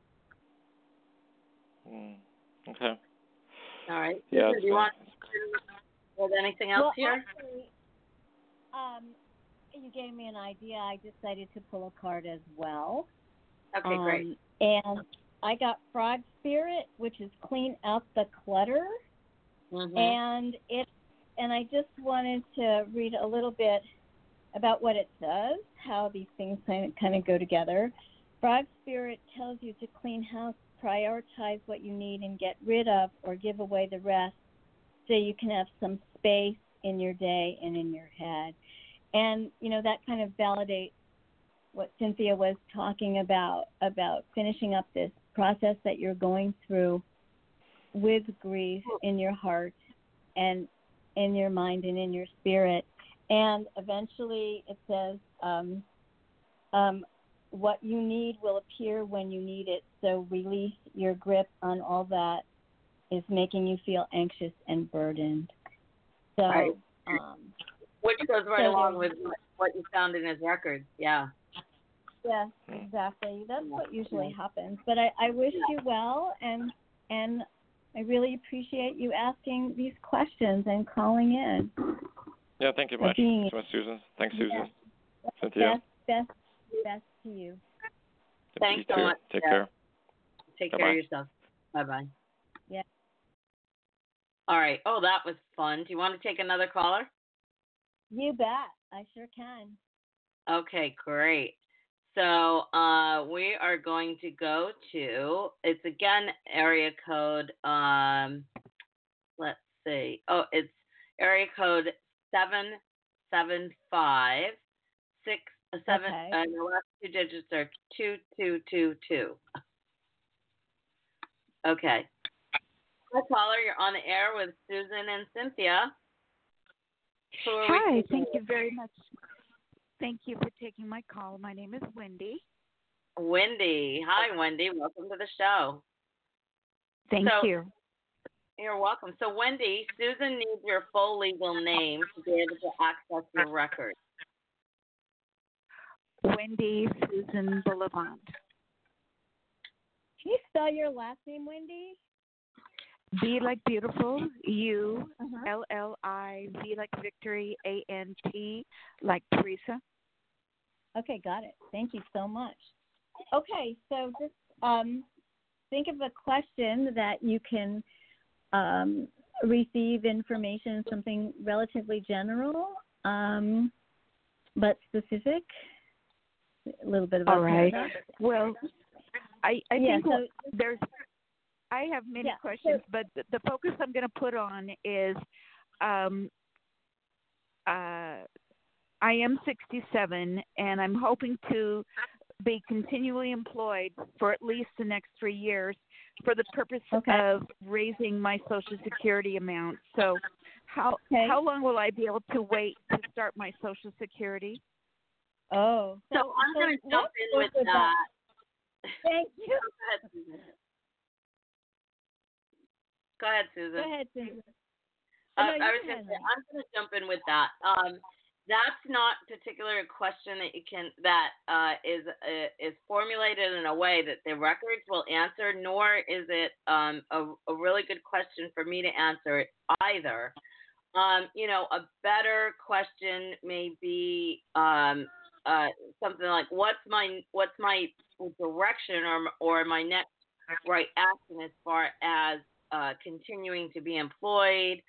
Mm. Okay. All right. Yeah. Do you want with anything else well, here? Actually, um, you gave me an idea. I decided to pull a card as well. Okay, um, great. And I got Frog Spirit, which is clean out the clutter, Mm-hmm. and it. And I just wanted to read a little bit about what it says, how these things kind of go together. Frog Spirit tells you to clean house, prioritize what you need, and get rid of or give away the rest, so you can have some space in your day and in your head. And, you know, that kind of validates what Cynthia was talking about, about finishing up this process that you're going through with grief in your heart and in your mind and in your spirit. And eventually it says, um, um, what you need will appear when you need it, so release your grip on all that is making you feel anxious and burdened. So, Right. um, Which goes right so along with what you found in his records. Yeah. yes, exactly. That's what usually happens. But I, I wish you well, and and I really appreciate you asking these questions and calling in. Yeah. Thank you much, being, so much, Susan. Thanks, Susan. Yes. Cynthia. Best, best, best to you. Thanks you so too. much. Take Yeah. care. Take Bye-bye. care of yourself. Bye-bye. Yeah. All right. Oh, that was fun. Do you want to take another caller? You bet. I sure can. Okay, great. So uh, we are going to go to, it's again area code, um, let's see. Oh, it's area code seven seven five six seven. Okay. Uh, the last two digits are two two two two. Okay. Hi, caller. You're on the air with Susan and Cynthia. Who are we Hi, speaking thank with? you very much. Thank you for taking my call. My name is Wendy. Wendy. Hi, Wendy. Welcome to the show. Thank So- you. You're welcome. So, Wendy, Susan needs your full legal name to be able to access your record. Wendy Susan Boulevard. Can you spell your last name, Wendy? B like beautiful, U, Uh-huh. L L I, V like victory, A N T, like Teresa. Okay, got it. Thank you so much. Okay, so just um, think of a question that you can um, receive information, something relatively general, um, but specific. A little bit of a All right. paradox. Well, I, I Yeah, think so there's, I have many Yeah, questions, so- but the, the focus I'm going to put on is um, uh, I am sixty-seven, and I'm hoping to be continually employed for at least the next three years for the purpose Okay. of raising my Social Security amount. So how Okay. how long will I be able to wait to start my Social Security? Oh, So, I'm going to jump let's in with go that. Thank you. Go ahead, Susan. Go ahead, Susan. Go ahead, Susan. Uh, No, you I was go going to ahead, say, I'm going to jump in with that. Um, that's not particular a question that you can that uh, is uh, is formulated in a way that the records will answer, nor is it um, a, a really good question for me to answer it either. Um, you know, a better question may be um, uh, something like, "What's my what's my direction or or my next right action as far as uh, continuing to be employed?"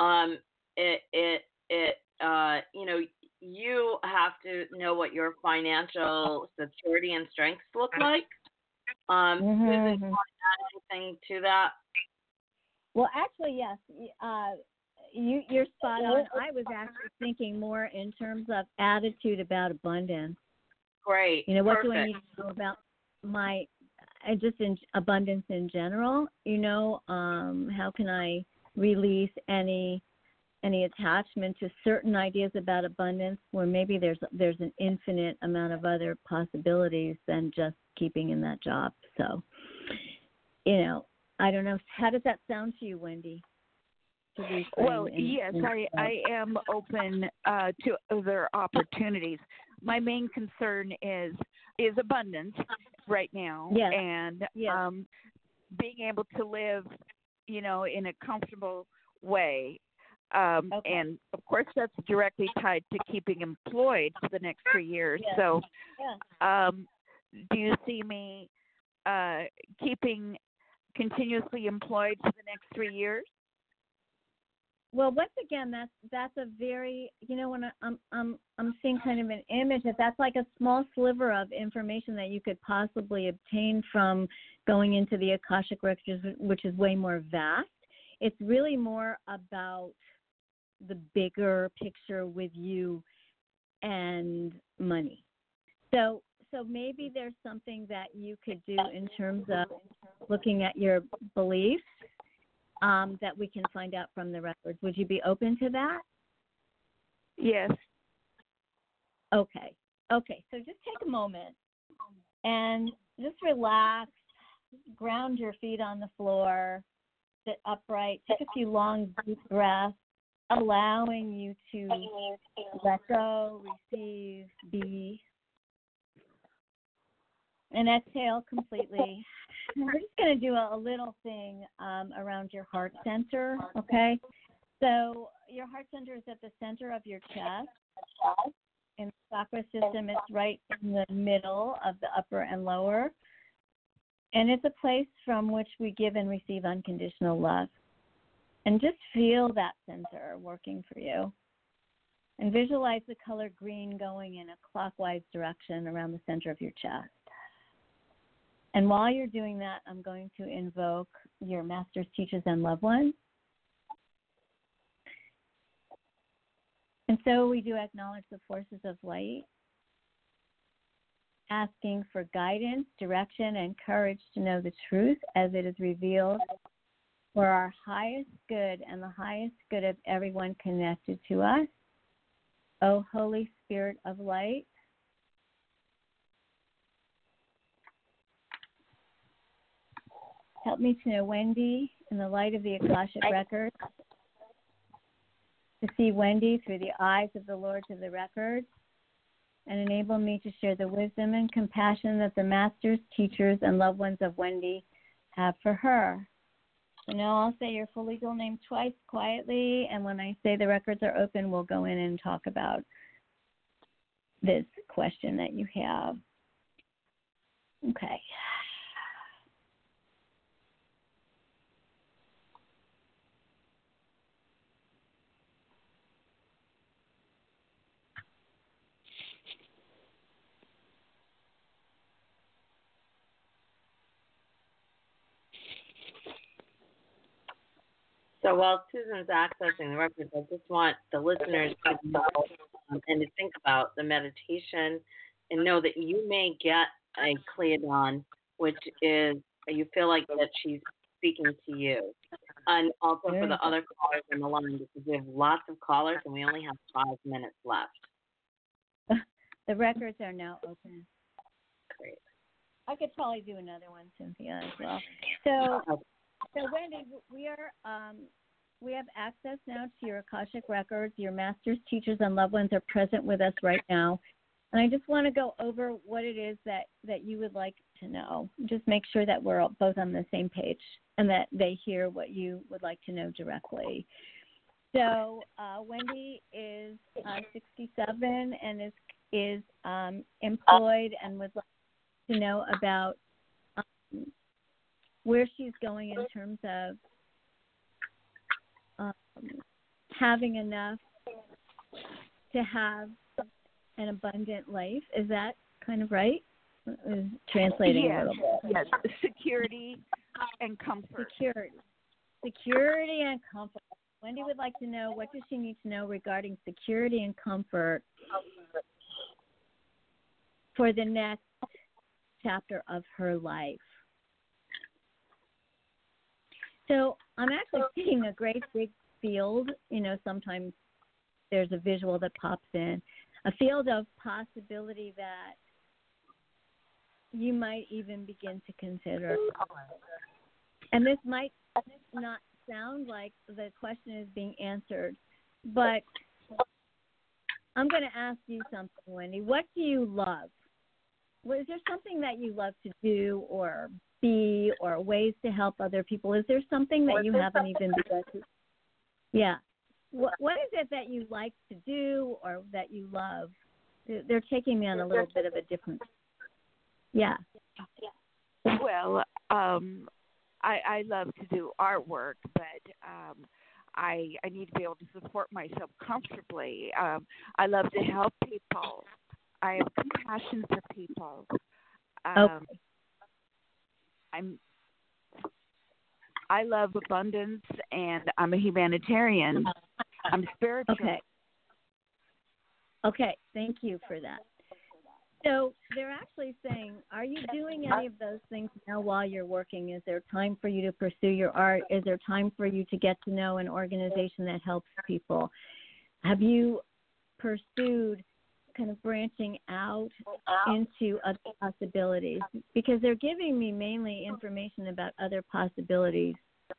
um, it, it, it, uh, you know, you have to know what your financial security and strengths look like. Um, Mm-hmm. Susan, do you want to add anything to that? Well, actually, yes. Uh, you, you're spot on. I was actually thinking more in terms of attitude about abundance. Great. You know, what Perfect. do I need to know about my, uh, just in abundance in general? You know, um, how can I release any any attachment to certain ideas about abundance, where maybe there's there's an infinite amount of other possibilities than just keeping in that job. So, you know, I don't know. How does that sound to you, Wendy? To reframe Well, and- yes, and- I, I am open uh, to other opportunities. My main concern is is abundance right now, Yes. and Yes. um, being able to live, you know, in a comfortable way. Um, Okay. And of course, that's directly tied to keeping employed for the next three years. Yes. So, Yeah. um, do you see me uh, keeping continuously employed for the next three years? Well, once again, that's that's a very, you know, when I, I'm I'm I'm seeing kind of an image that that's like a small sliver of information that you could possibly obtain from going into the Akashic Records, which is way more vast. It's really more about the bigger picture with you and money. So so maybe there's something that you could do in terms of looking at your beliefs. Um, that we can find out from the records. Would you be open to that? Yes. Okay. Okay. So just take a moment and just relax, ground your feet on the floor, sit upright, take a few long, deep breaths, allowing you to let go, receive, be, and exhale completely. And we're just going to do a, a little thing um, around your heart center, okay? So your heart center is at the center of your chest. In the chakra system, it's right in the middle of the upper and lower. And it's a place from which we give and receive unconditional love. And just feel that center working for you. And visualize the color green going in a clockwise direction around the center of your chest. And while you're doing that, I'm going to invoke your masters, teachers, and loved ones. And so we do acknowledge the forces of light, asking for guidance, direction, and courage to know the truth as it is revealed for our highest good and the highest good of everyone connected to us. O Holy Spirit of light, help me to know Wendy in the light of the Akashic Records, to see Wendy through the eyes of the Lords of the Records, and enable me to share the wisdom and compassion that the masters, teachers, and loved ones of Wendy have for her. So now I'll say your full legal name twice quietly, and when I say the records are open, we'll go in and talk about this question that you have. Okay. So while Susan's accessing the records, I just want the listeners to know um, and to think about the meditation and know that you may get a Cleodon, which is, you feel like that she's speaking to you. And also for the other callers on the line, because we have lots of callers and we only have five minutes left. The records are now open. Great. I could probably do another one, Cynthia, as well. So, so Wendy, we are um, we have access now to your Akashic Records. Your masters, teachers, and loved ones are present with us right now. And I just want to go over what it is that, that you would like to know. Just make sure that we're both on the same page and that they hear what you would like to know directly. So uh, Wendy is uh, sixty-seven and is is um, employed and would like to know about um, where she's going in terms of um, having enough to have an abundant life. Is that kind of right? Is translating yes, a little bit. Yes, security and comfort. Security. Security and comfort. Wendy would like to know, what does she need to know regarding security and comfort for the next chapter of her life? So I'm actually seeing a great big field. You know, sometimes there's a visual that pops in, a field of possibility that you might even begin to consider. And this might not sound like the question is being answered, but I'm going to ask you something, Wendy. What do you love? Was there something that you love to do or be, or ways to help other people? Is there something that you haven't even begun to? Yeah. What What is it that you like to do or that you love? They're taking me on a little bit of a different. Yeah. Well, um, I, I love to do artwork, but um, I I need to be able to support myself comfortably. Um, I love to help people. I have compassion for people. Um, okay. I'm. I love abundance, and I'm a humanitarian. I'm spiritual. Okay. Okay. Thank you for that. So they're actually saying, are you doing any of those things now while you're working? Is there time for you to pursue your art? Is there time for you to get to know an organization that helps people? Have you pursued kind of branching out into other possibilities? Because they're giving me mainly information about other possibilities.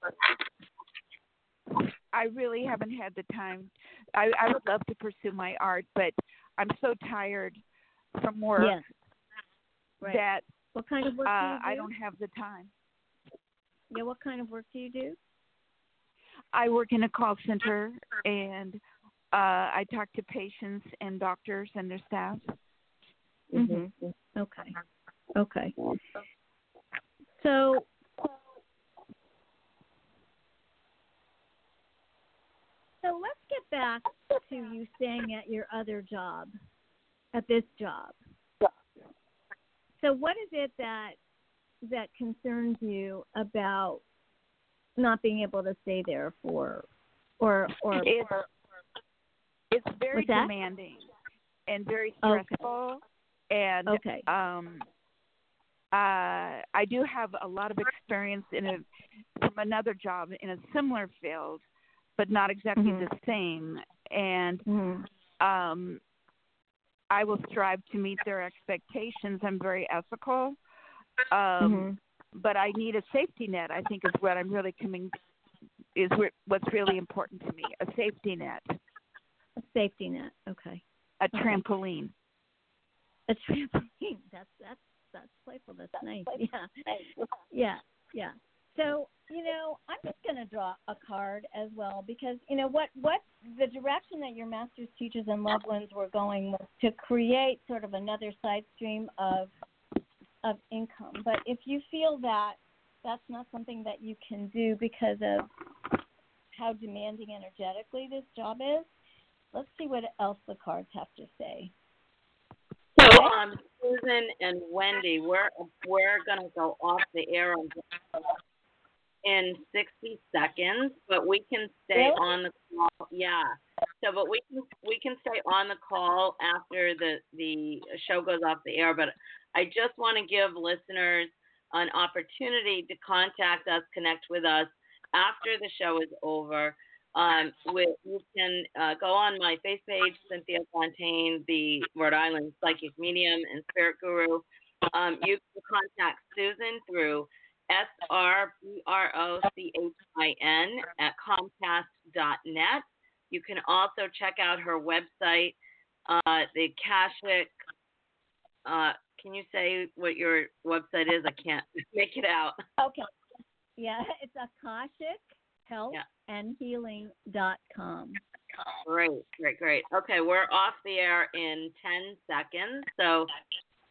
I really haven't had the time. I, I would love to pursue my art, but I'm so tired from work yes. right. that what kind of work uh, do you do? I don't have the time. Yeah, what kind of work do you do? I work in a call center, and uh, I talk to patients and doctors and their staff. Mm-hmm. Okay. Okay. So, so let's get back to you staying at your other job, at this job. So what is it that that concerns you about not being able to stay there for, or or it's, it's very that? demanding and very stressful, okay. and okay. um, uh, I do have a lot of experience in a from another job in a similar field, but not exactly mm-hmm. the same, and mm-hmm. um, I will strive to meet their expectations. I'm very ethical. Um, mm-hmm. But I need a safety net, I think, is what I'm really coming, is what's really important to me, a safety net. A safety net, okay. A okay. trampoline. A trampoline, that's, that's, that's playful, that's nice, yeah. Yeah, yeah. So, you know, I'm just going to draw a card as well because, you know, what, what the direction that your master's teachers and loved ones were going was to create sort of another side stream of of income. But if you feel that that's not something that you can do because of how demanding energetically this job is, let's see what else the cards have to say. So, um, Susan and Wendy, we're we're gonna go off the air in sixty seconds, but we can stay really? on the call. Yeah. So, but we can we can stay on the call after the the show goes off the air. But I just want to give listeners an opportunity to contact us, connect with us after the show is over. Um, with, you can uh, go on my face page, Cynthia Fontaine, the Rhode Island Psychic Medium and Spirit Guru. Um, you can contact Susan through S R B R O C H I N at Comcast dot net. You can also check out her website, uh, the Akashic. Uh, can you say what your website is? I can't make it out. Okay. Yeah, it's Akashic Health yeah. and Healing dot com. Great, great, great. Okay, we're off the air in ten seconds. So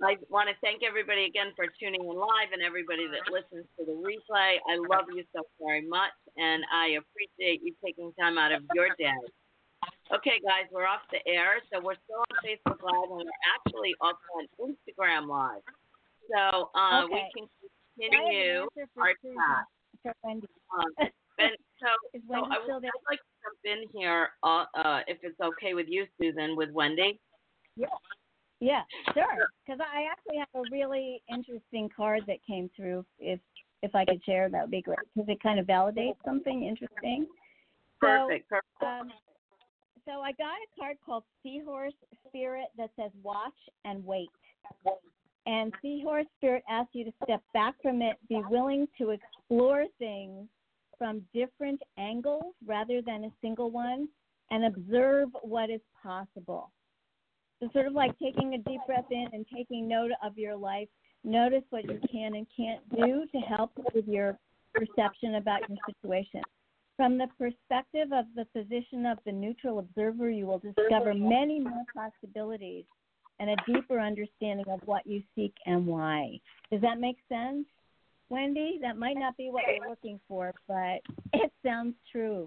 I want to thank everybody again for tuning in live and everybody that listens to the replay. I love you so very much, and I appreciate you taking time out of your day. Okay, guys, we're off the air, so we're still on Facebook Live, and we're actually also on Instagram Live. So uh, okay. we can continue our chat. For Wendy. Um, and so, Is so Wendy I still would there? like to jump in here, uh, uh, if it's okay with you, Susan, with Wendy. Yeah. Yeah, sure. Because I actually have a really interesting card that came through. If if I could share, that would be great. Because it kind of validates something interesting. Perfect. So, perfect. um, so I got a card called Seahorse Spirit that says watch and wait. And Seahorse Spirit asks you to step back from it, be willing to explore things from different angles rather than a single one, and observe what is possible. So sort of like taking a deep breath in and taking note of your life. Notice what you can and can't do to help with your perception about your situation. From the perspective of the position of the neutral observer, you will discover many more possibilities and a deeper understanding of what you seek and why. Does that make sense, Wendy? That might not be what you're looking for, but it sounds true.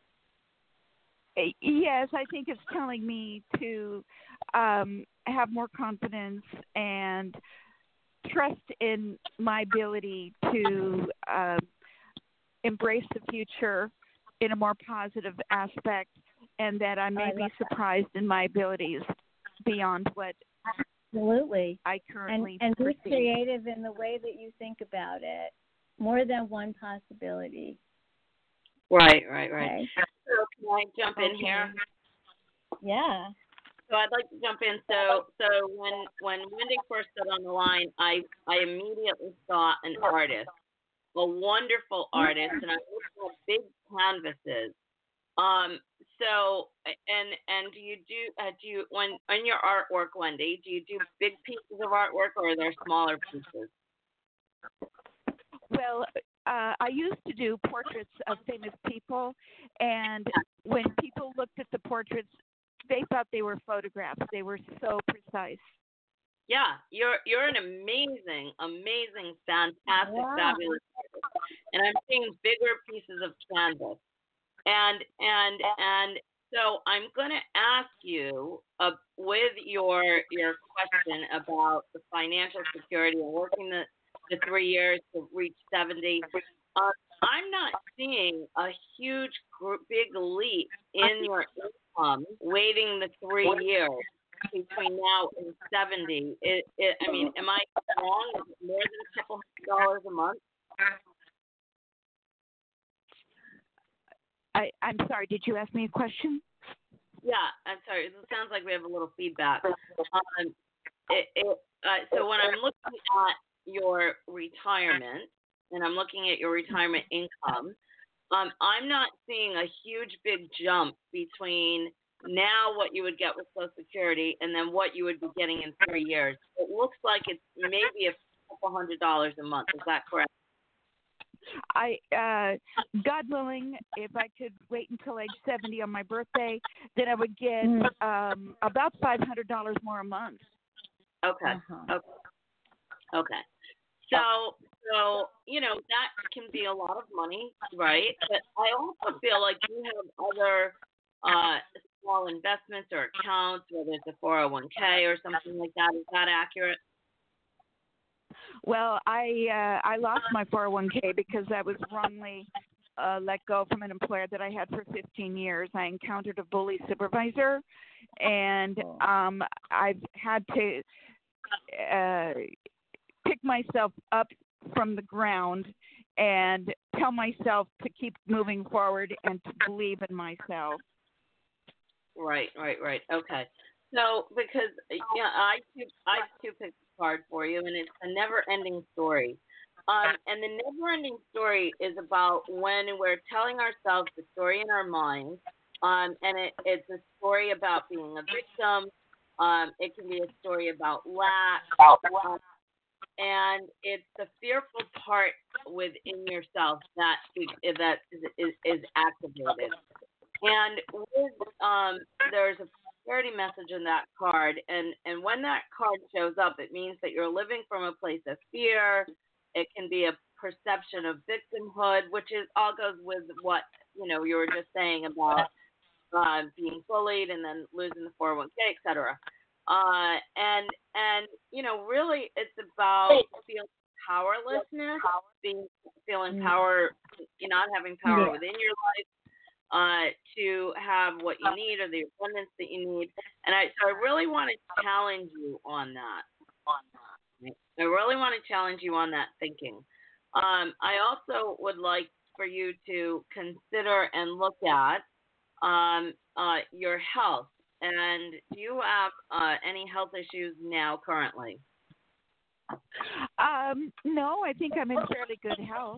Yes, I think it's telling me to um, have more confidence and trust in my ability to uh, embrace the future in a more positive aspect, and that I may I be surprised in my abilities beyond what Absolutely. I currently and, and be perceive. creative in the way that you think about it. More than one possibility. Right, right, right. Okay. So can I jump in Okay. here? Yeah. So I'd like to jump in. So so when when Wendy first got on the line, I I immediately saw an artist, a wonderful artist, and I looked at big canvases. Um. So and and do you do uh, do you when on your artwork, Wendy? Do you do big pieces of artwork or are there smaller pieces? Well, uh, I used to do portraits of famous people, and when people looked at the portraits, they thought they were photographs. They were so precise. Yeah, you're you're an amazing, amazing, fantastic, Wow. fabulous artist. And I'm seeing bigger pieces of canvas. And and and so I'm gonna ask you uh, with your your question about the financial security and working the, the three years to reach seventy. Uh, I'm not seeing a huge, gr- big leap in your income waiting the three years between now and seventy. It, it, I mean, am I wrong? Is it more than a couple hundred dollars a month? I, I'm sorry, did you ask me a question? Yeah, I'm sorry. It sounds like we have a little feedback. Um, it, it, uh, so when I'm looking at your retirement, and I'm looking at your retirement income, um, I'm not seeing a huge big jump between now what you would get with Social Security and then what you would be getting in three years. It looks like it's maybe a couple hundred dollars a month. Is that correct? I, uh, God willing, if I could wait until age seventy on my birthday, then I would get um, about five hundred dollars more a month. Okay. Uh-huh. Okay. Okay. So, so you know that can be a lot of money, right? But I also feel like you have other uh, small investments or accounts, whether it's a four oh one k or something like that. Is that accurate? Well, I uh, I lost my four oh one k because I was wrongly uh, let go from an employer that I had for fifteen years. I encountered a bully supervisor, and um, I've had to uh, pick myself up from the ground and tell myself to keep moving forward and to believe in myself. Right, right, right. Okay. So, because yeah, I two I two picked a card for you, and it's a never-ending story. Um, and the never-ending story is about when we're telling ourselves the story in our mind. Um, and it, it's a story about being a victim. Um, it can be a story about lack. Um, and it's the fearful part within yourself that that is, is, is activated. And with, um, there's a prosperity message in that card, and and when that card shows up, it means that you're living from a place of fear. It can be a perception of victimhood, which is all goes with what you know you were just saying about uh, being bullied and then losing the four oh one k, et cetera. Uh, and and you know, really, it's about feeling powerlessness, being feeling power, you not having power Yeah. within your life, uh, to have what you need or the abundance that you need. And I so I really want to challenge you on that. I really want to challenge you on that thinking. Um, I also would like for you to consider and look at um, uh, your health. And do you have uh, any health issues now currently? Um, no, I think I'm in fairly good health.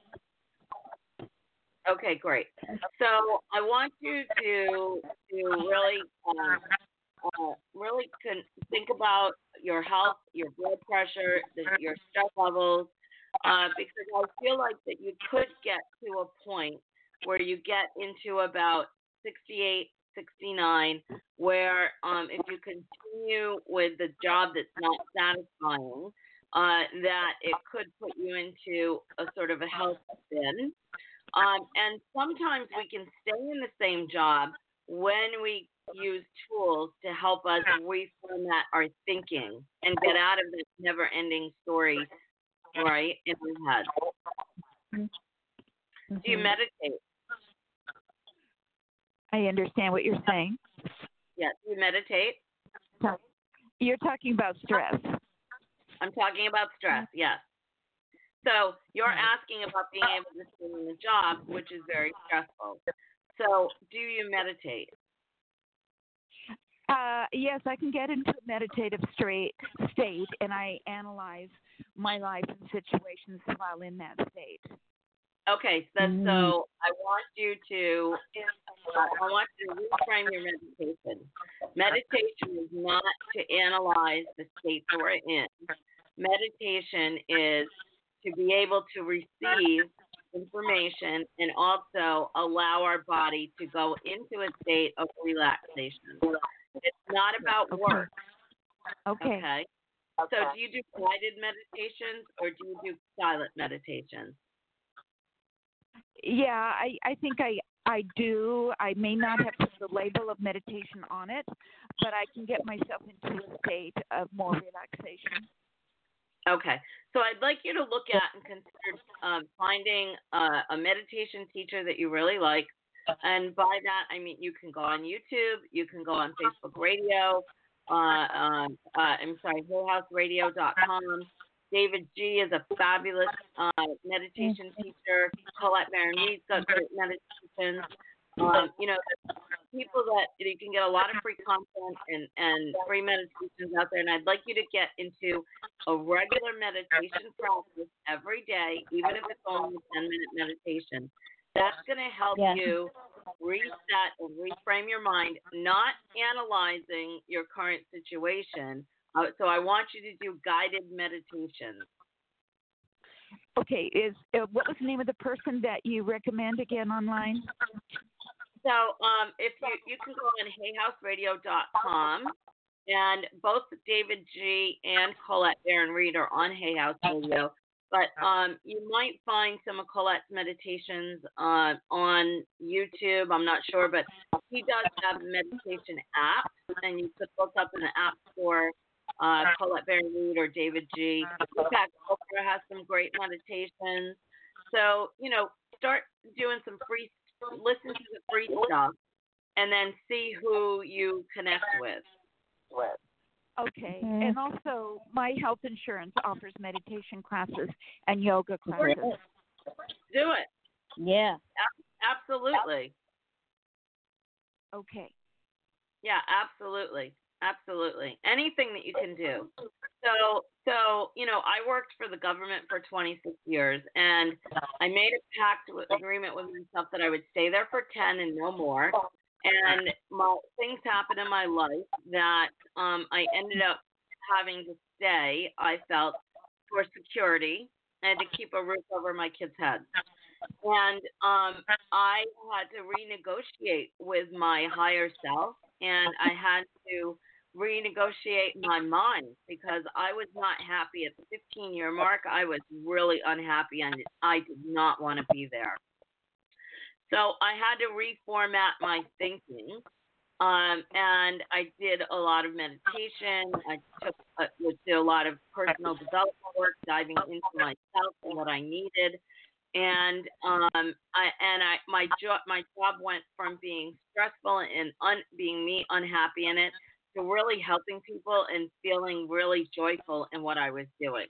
Okay, great. So I want you to to really um, uh, really con- think about your health, your blood pressure, the, your stress levels, uh, because I feel like that you could get to a point where you get into about sixty-eight, sixty-nine, where um, if you continue with the job that's not satisfying, uh, that it could put you into a sort of a health spin. Um, and sometimes we can stay in the same job when we use tools to help us reformat our thinking and get out of this never-ending story, right, in our head. Mm-hmm. Do you meditate? I understand what you're saying. Yes. Do you meditate? You're talking about stress. I'm talking about stress, yes. So you're asking about being able to stay in the job, which is very stressful. So do you meditate? Uh, yes, I can get into a meditative straight state, and I analyze my life and situations while in that state. Okay, so, Mm. so I want you to I want you to reframe your meditation. Meditation is not to analyze the state that we're in. Meditation is to be able to receive information and also allow our body to go into a state of relaxation. It's not about work. Okay. Okay. So do you do guided meditations or do you do silent meditations? Yeah, I, I think I I do. I may not have put the label of meditation on it, but I can get myself into a state of more relaxation. Okay. So I'd like you to look at and consider um, finding uh, a meditation teacher that you really like. And by that, I mean you can go on YouTube, you can go on Facebook Radio, uh, um, uh, I'm sorry, hill house radio dot com. David G. is a fabulous uh, meditation teacher. Colette Baron Reed's got great meditations. Um, you know, people that you can get a lot of free content and, and free meditations out there. And I'd like you to get into a regular meditation practice every day, even if it's only a ten minute meditation. That's going to help Yeah. you reset and reframe your mind, not analyzing your current situation. Uh, so I want you to do guided meditations. Okay, is uh, what was the name of the person that you recommend again online? So um, if you you can go on hay house radio dot com, and both David G. and Colette Baron Reed are on Hay House Radio. But um, you might find some of Colette's meditations uh, on YouTube. I'm not sure, but he does have meditation apps, and you could look up in the App Store uh, Colette Baron Reed or David G. Deepak Chopra has some great meditations. So, you know, start doing some free, listen to the free stuff, and then see who you connect with. Okay, Mhm. and also my health insurance offers meditation classes and yoga classes. Do it. Yeah. Absolutely. Okay. Yeah, absolutely. Absolutely. Anything that you can do. So, so you know, I worked for the government for twenty-six years, and I made a pact with agreement with myself that I would stay there for ten and no more. And my things happened in my life that um, I ended up having to stay. I felt for security and to keep a roof over my kids' heads. And um, I had to renegotiate with my higher self and I had to renegotiate my mind because I was not happy at the fifteen year mark. I was really unhappy and I did not want to be there. So I had to reformat my thinking. Um, and I did a lot of meditation. I took a, did a lot of personal development work, diving into myself and what I needed. And um, I and I my job my job went from being stressful and un, being me unhappy in it to really helping people and feeling really joyful in what I was doing.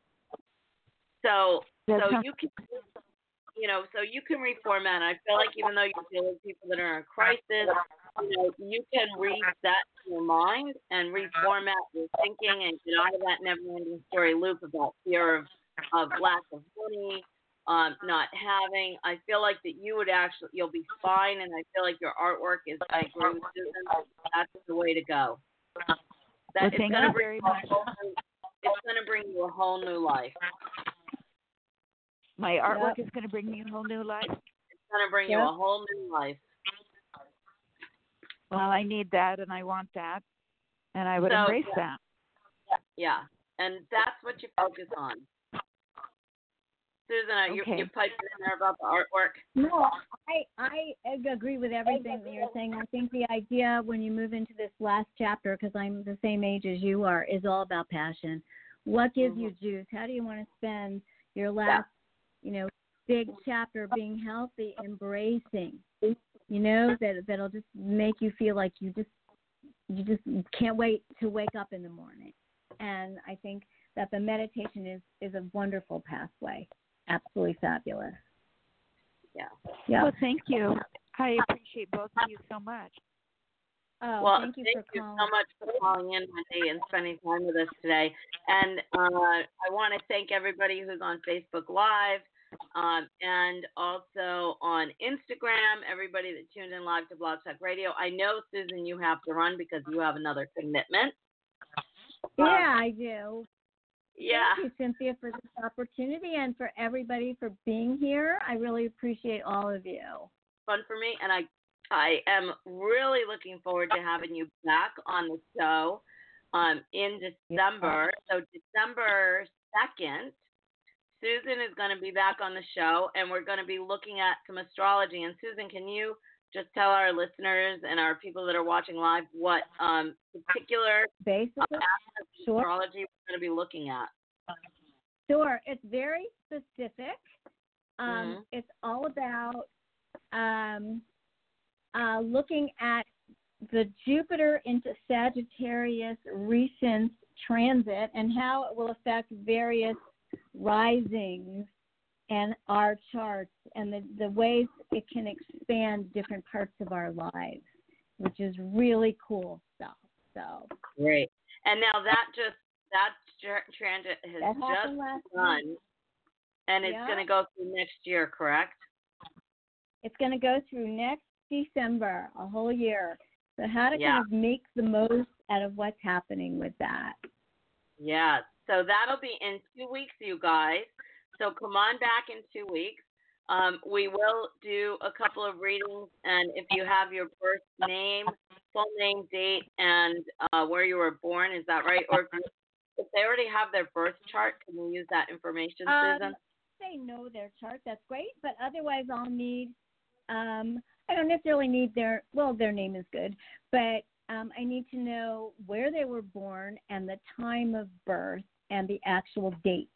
So That's so how- you can you know so you can reformat. I feel like even though you're dealing with people that are in crisis, you know you can reset your mind and reformat your thinking and get out of that never-ending story loop about fear of of lack of money. Um, not having, I feel like that you would actually, you'll be fine, and I feel like your artwork is, I agree with Susan, that's the way to go. That Well, it's thank gonna you bring very you a much. whole new- It's going to bring you a whole new life. My artwork Yep. is going to bring me a whole new life. It's going to bring you Yep. a whole new life. Well, I need that, and I want that, and I would So, embrace yeah. that. Yeah, and that's what you focus on. Susan, are you, Okay. you piped in there about the artwork? No, I I agree with everything that you're saying. I think the idea when you move into this last chapter, because I'm the same age as you are, is all about passion. What gives you juice? How do you want to spend your last, you know, big chapter being healthy, embracing? You know, that that'll just make you feel like you just you just can't wait to wake up in the morning. And I think that the meditation is is a wonderful pathway. Absolutely fabulous. Yeah. Yeah. Well, thank you. I appreciate both of you so much. Oh, Well, thank you thank for you calling. so much for calling in, Wendy, and spending time with us today. And uh, I want to thank everybody who's on Facebook Live um, and also on Instagram, everybody that tuned in live to Blog Talk Radio. I know, Susan, you have to run because you have another commitment. Yeah, I do. Yeah. Thank you, Cynthia, for this opportunity and for everybody for being here. I really appreciate all of you. Fun for me, and I I am really looking forward to having you back on the show um, in December. So December second, Susan is going to be back on the show, and we're going to be looking at some astrology. And Susan, can you just tell our listeners and our people that are watching live what um, particular Basically, aspects of sure. astrology we're going to be looking at? Sure. It's very specific. Um, Mhm. It's all about um, uh, looking at the Jupiter into Sagittarius recent transit and how it will affect various risings and our charts and the, the ways it can expand different parts of our lives, which is really cool stuff. So Great. And now that just that tr- transit has that just happened last done, week. and it's Yeah. going to go through next year, correct? It's going to go through next December, a whole year. So how to Yeah. kind of make the most out of what's happening with that. Yeah. So that'll be in two weeks, you guys. So come on back in two weeks. Um, we will do a couple of readings, and if you have your birth name, full name, date, and uh, where you were born, is that right? Or if, you, if they already have their birth chart, can we use that information, Um, Susan? They know their chart, that's great. But otherwise, I'll need. Um, I don't necessarily need their. Well, their name is good, but um, I need to know where they were born and the time of birth and the actual date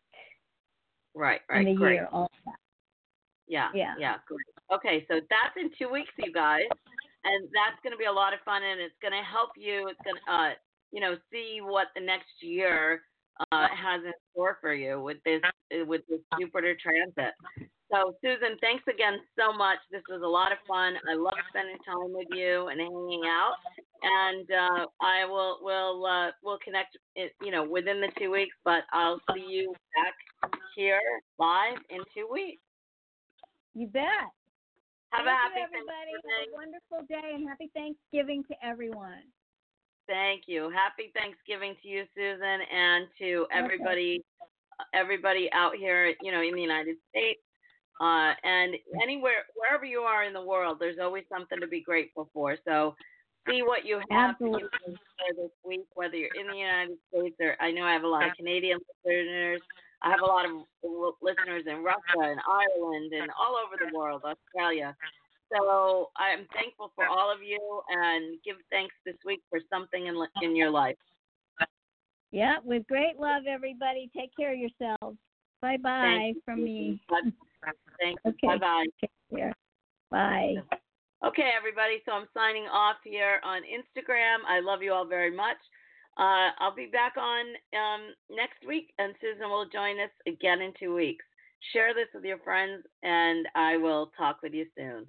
Right, right, and the great. year. All of that. Yeah, Yeah. yeah, great. Okay, so that's in two weeks, you guys, and that's going to be a lot of fun, and it's going to help you. It's going to, uh, you know, see what the next year uh, has in store for you with this with this Jupiter transit. So, Susan, thanks again so much. This was a lot of fun. I love spending time with you and hanging out. And uh, I will will uh, will connect, it, you know, within the two weeks. But I'll see you back here live in two weeks. You bet. Have Thank a happy you, everybody. Have Thanksgiving. a wonderful day and happy Thanksgiving to everyone. Thank you. Happy Thanksgiving to you, Susan, and to everybody, everybody out here, you know, in the United States, uh, and anywhere, wherever you are in the world. There's always something to be grateful for. So, see what you have Absolutely. to do this week, whether you're in the United States or I know I have a lot of Canadian listeners. I have a lot of listeners in Russia and Ireland and all over the world, Australia. So I'm thankful for all of you and give thanks this week for something in in your life. Yeah, with great love, everybody. Take care of yourselves. Bye bye from me. Thanks. Okay. Bye bye. Take care. Bye. Okay, everybody. So I'm signing off here on Instagram. I love you all very much. Uh, I'll be back on um, next week, and Susan will join us again in two weeks. Share this with your friends, and I will talk with you soon.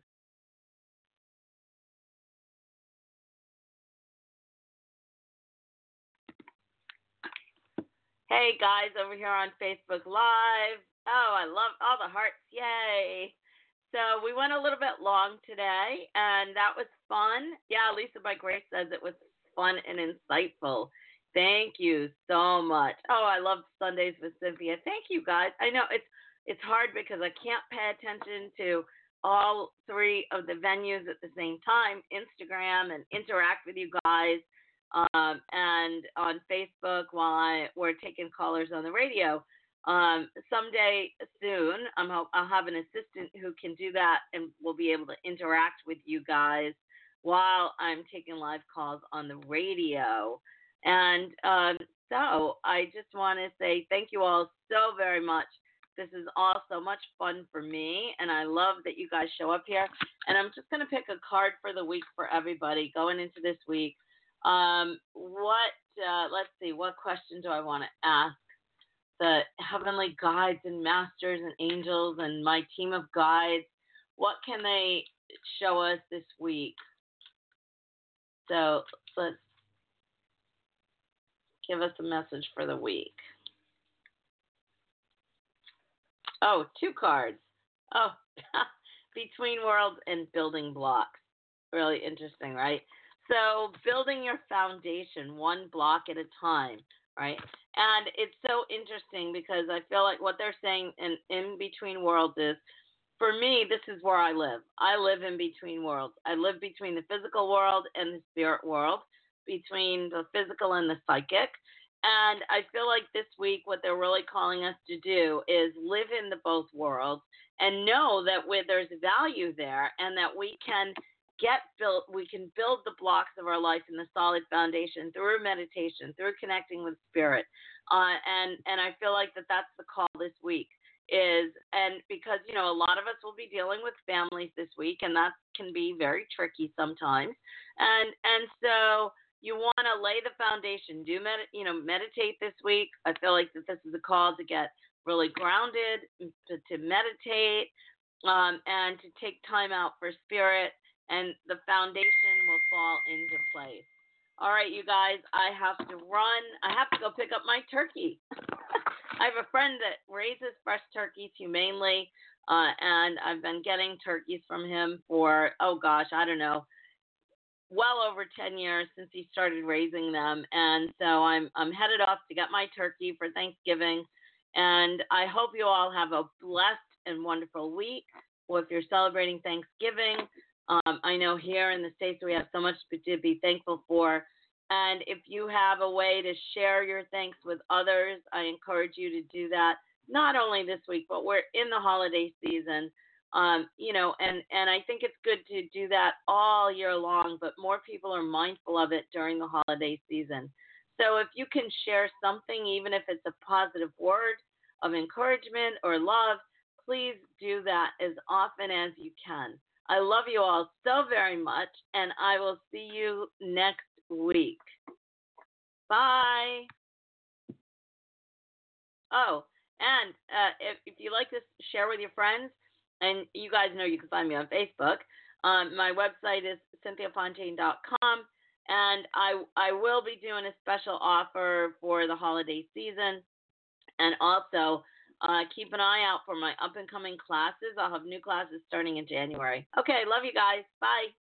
Hey, guys, over here on Facebook Live. Oh, I love all the hearts. Yay. So we went a little bit long today, and that was fun. Yeah, Lisa by Grace says it was fun and insightful. Thank you so much. Oh, I love Sundays with Cynthia. Thank you, guys. I know it's it's hard because I can't pay attention to all three of the venues at the same time, Instagram and interact with you guys, um, and on Facebook while I, we're taking callers on the radio. Um, someday soon, I'm hope I'll have an assistant who can do that and will be able to interact with you guys while I'm taking live calls on the radio. And um, so I just want to say thank you all so very much. This is all so much fun for me, and I love that you guys show up here. And I'm just going to pick a card for the week for everybody going into this week. Um, what, uh, let's see, what question do I want to ask the heavenly guides and masters and angels and my team of guides? What can they show us this week? So let's give us a message for the week. Oh, two cards. Oh, between worlds and building blocks. Really interesting, right? So building your foundation one block at a time, right? And it's so interesting because I feel like what they're saying in, in between worlds is, for me, this is where I live. I live in between worlds. I live between the physical world and the spirit world, between the physical and the psychic. And I feel like this week what they're really calling us to do is live in the both worlds and know that where there's value there and that we can get built, we can build the blocks of our life in the solid foundation through meditation, through connecting with spirit. Uh, and, and I feel like that that's the call this week is, and because, you know, a lot of us will be dealing with families this week, and that can be very tricky sometimes. And, and so you want to lay the foundation, do med, you know, meditate this week. I feel like that this is a call to get really grounded, to, to meditate, um, and to take time out for spirit, and the foundation will fall into place. All right, you guys, I have to run. I have to go pick up my turkey. I have a friend that raises fresh turkeys humanely, uh, and I've been getting turkeys from him for, oh gosh, I don't know, well over ten years since he started raising them. And so I'm I'm headed off to get my turkey for Thanksgiving. And I hope you all have a blessed and wonderful week. Or if you're celebrating Thanksgiving, um, I know here in the States we have so much to be thankful for. And if you have a way to share your thanks with others, I encourage you to do that, not only this week, but we're in the holiday season. Um, you know, and, and I think it's good to do that all year long, but more people are mindful of it during the holiday season. So if you can share something, even if it's a positive word of encouragement or love, please do that as often as you can. I love you all so very much, and I will see you next week. Bye. Oh, and uh, if, if you like this, share with your friends. And you guys know you can find me on Facebook. Um, my website is cynthia fontaine dot com, and I I will be doing a special offer for the holiday season. And also, uh, keep an eye out for my up-and-coming classes. I'll have new classes starting in January. Okay, love you guys. Bye.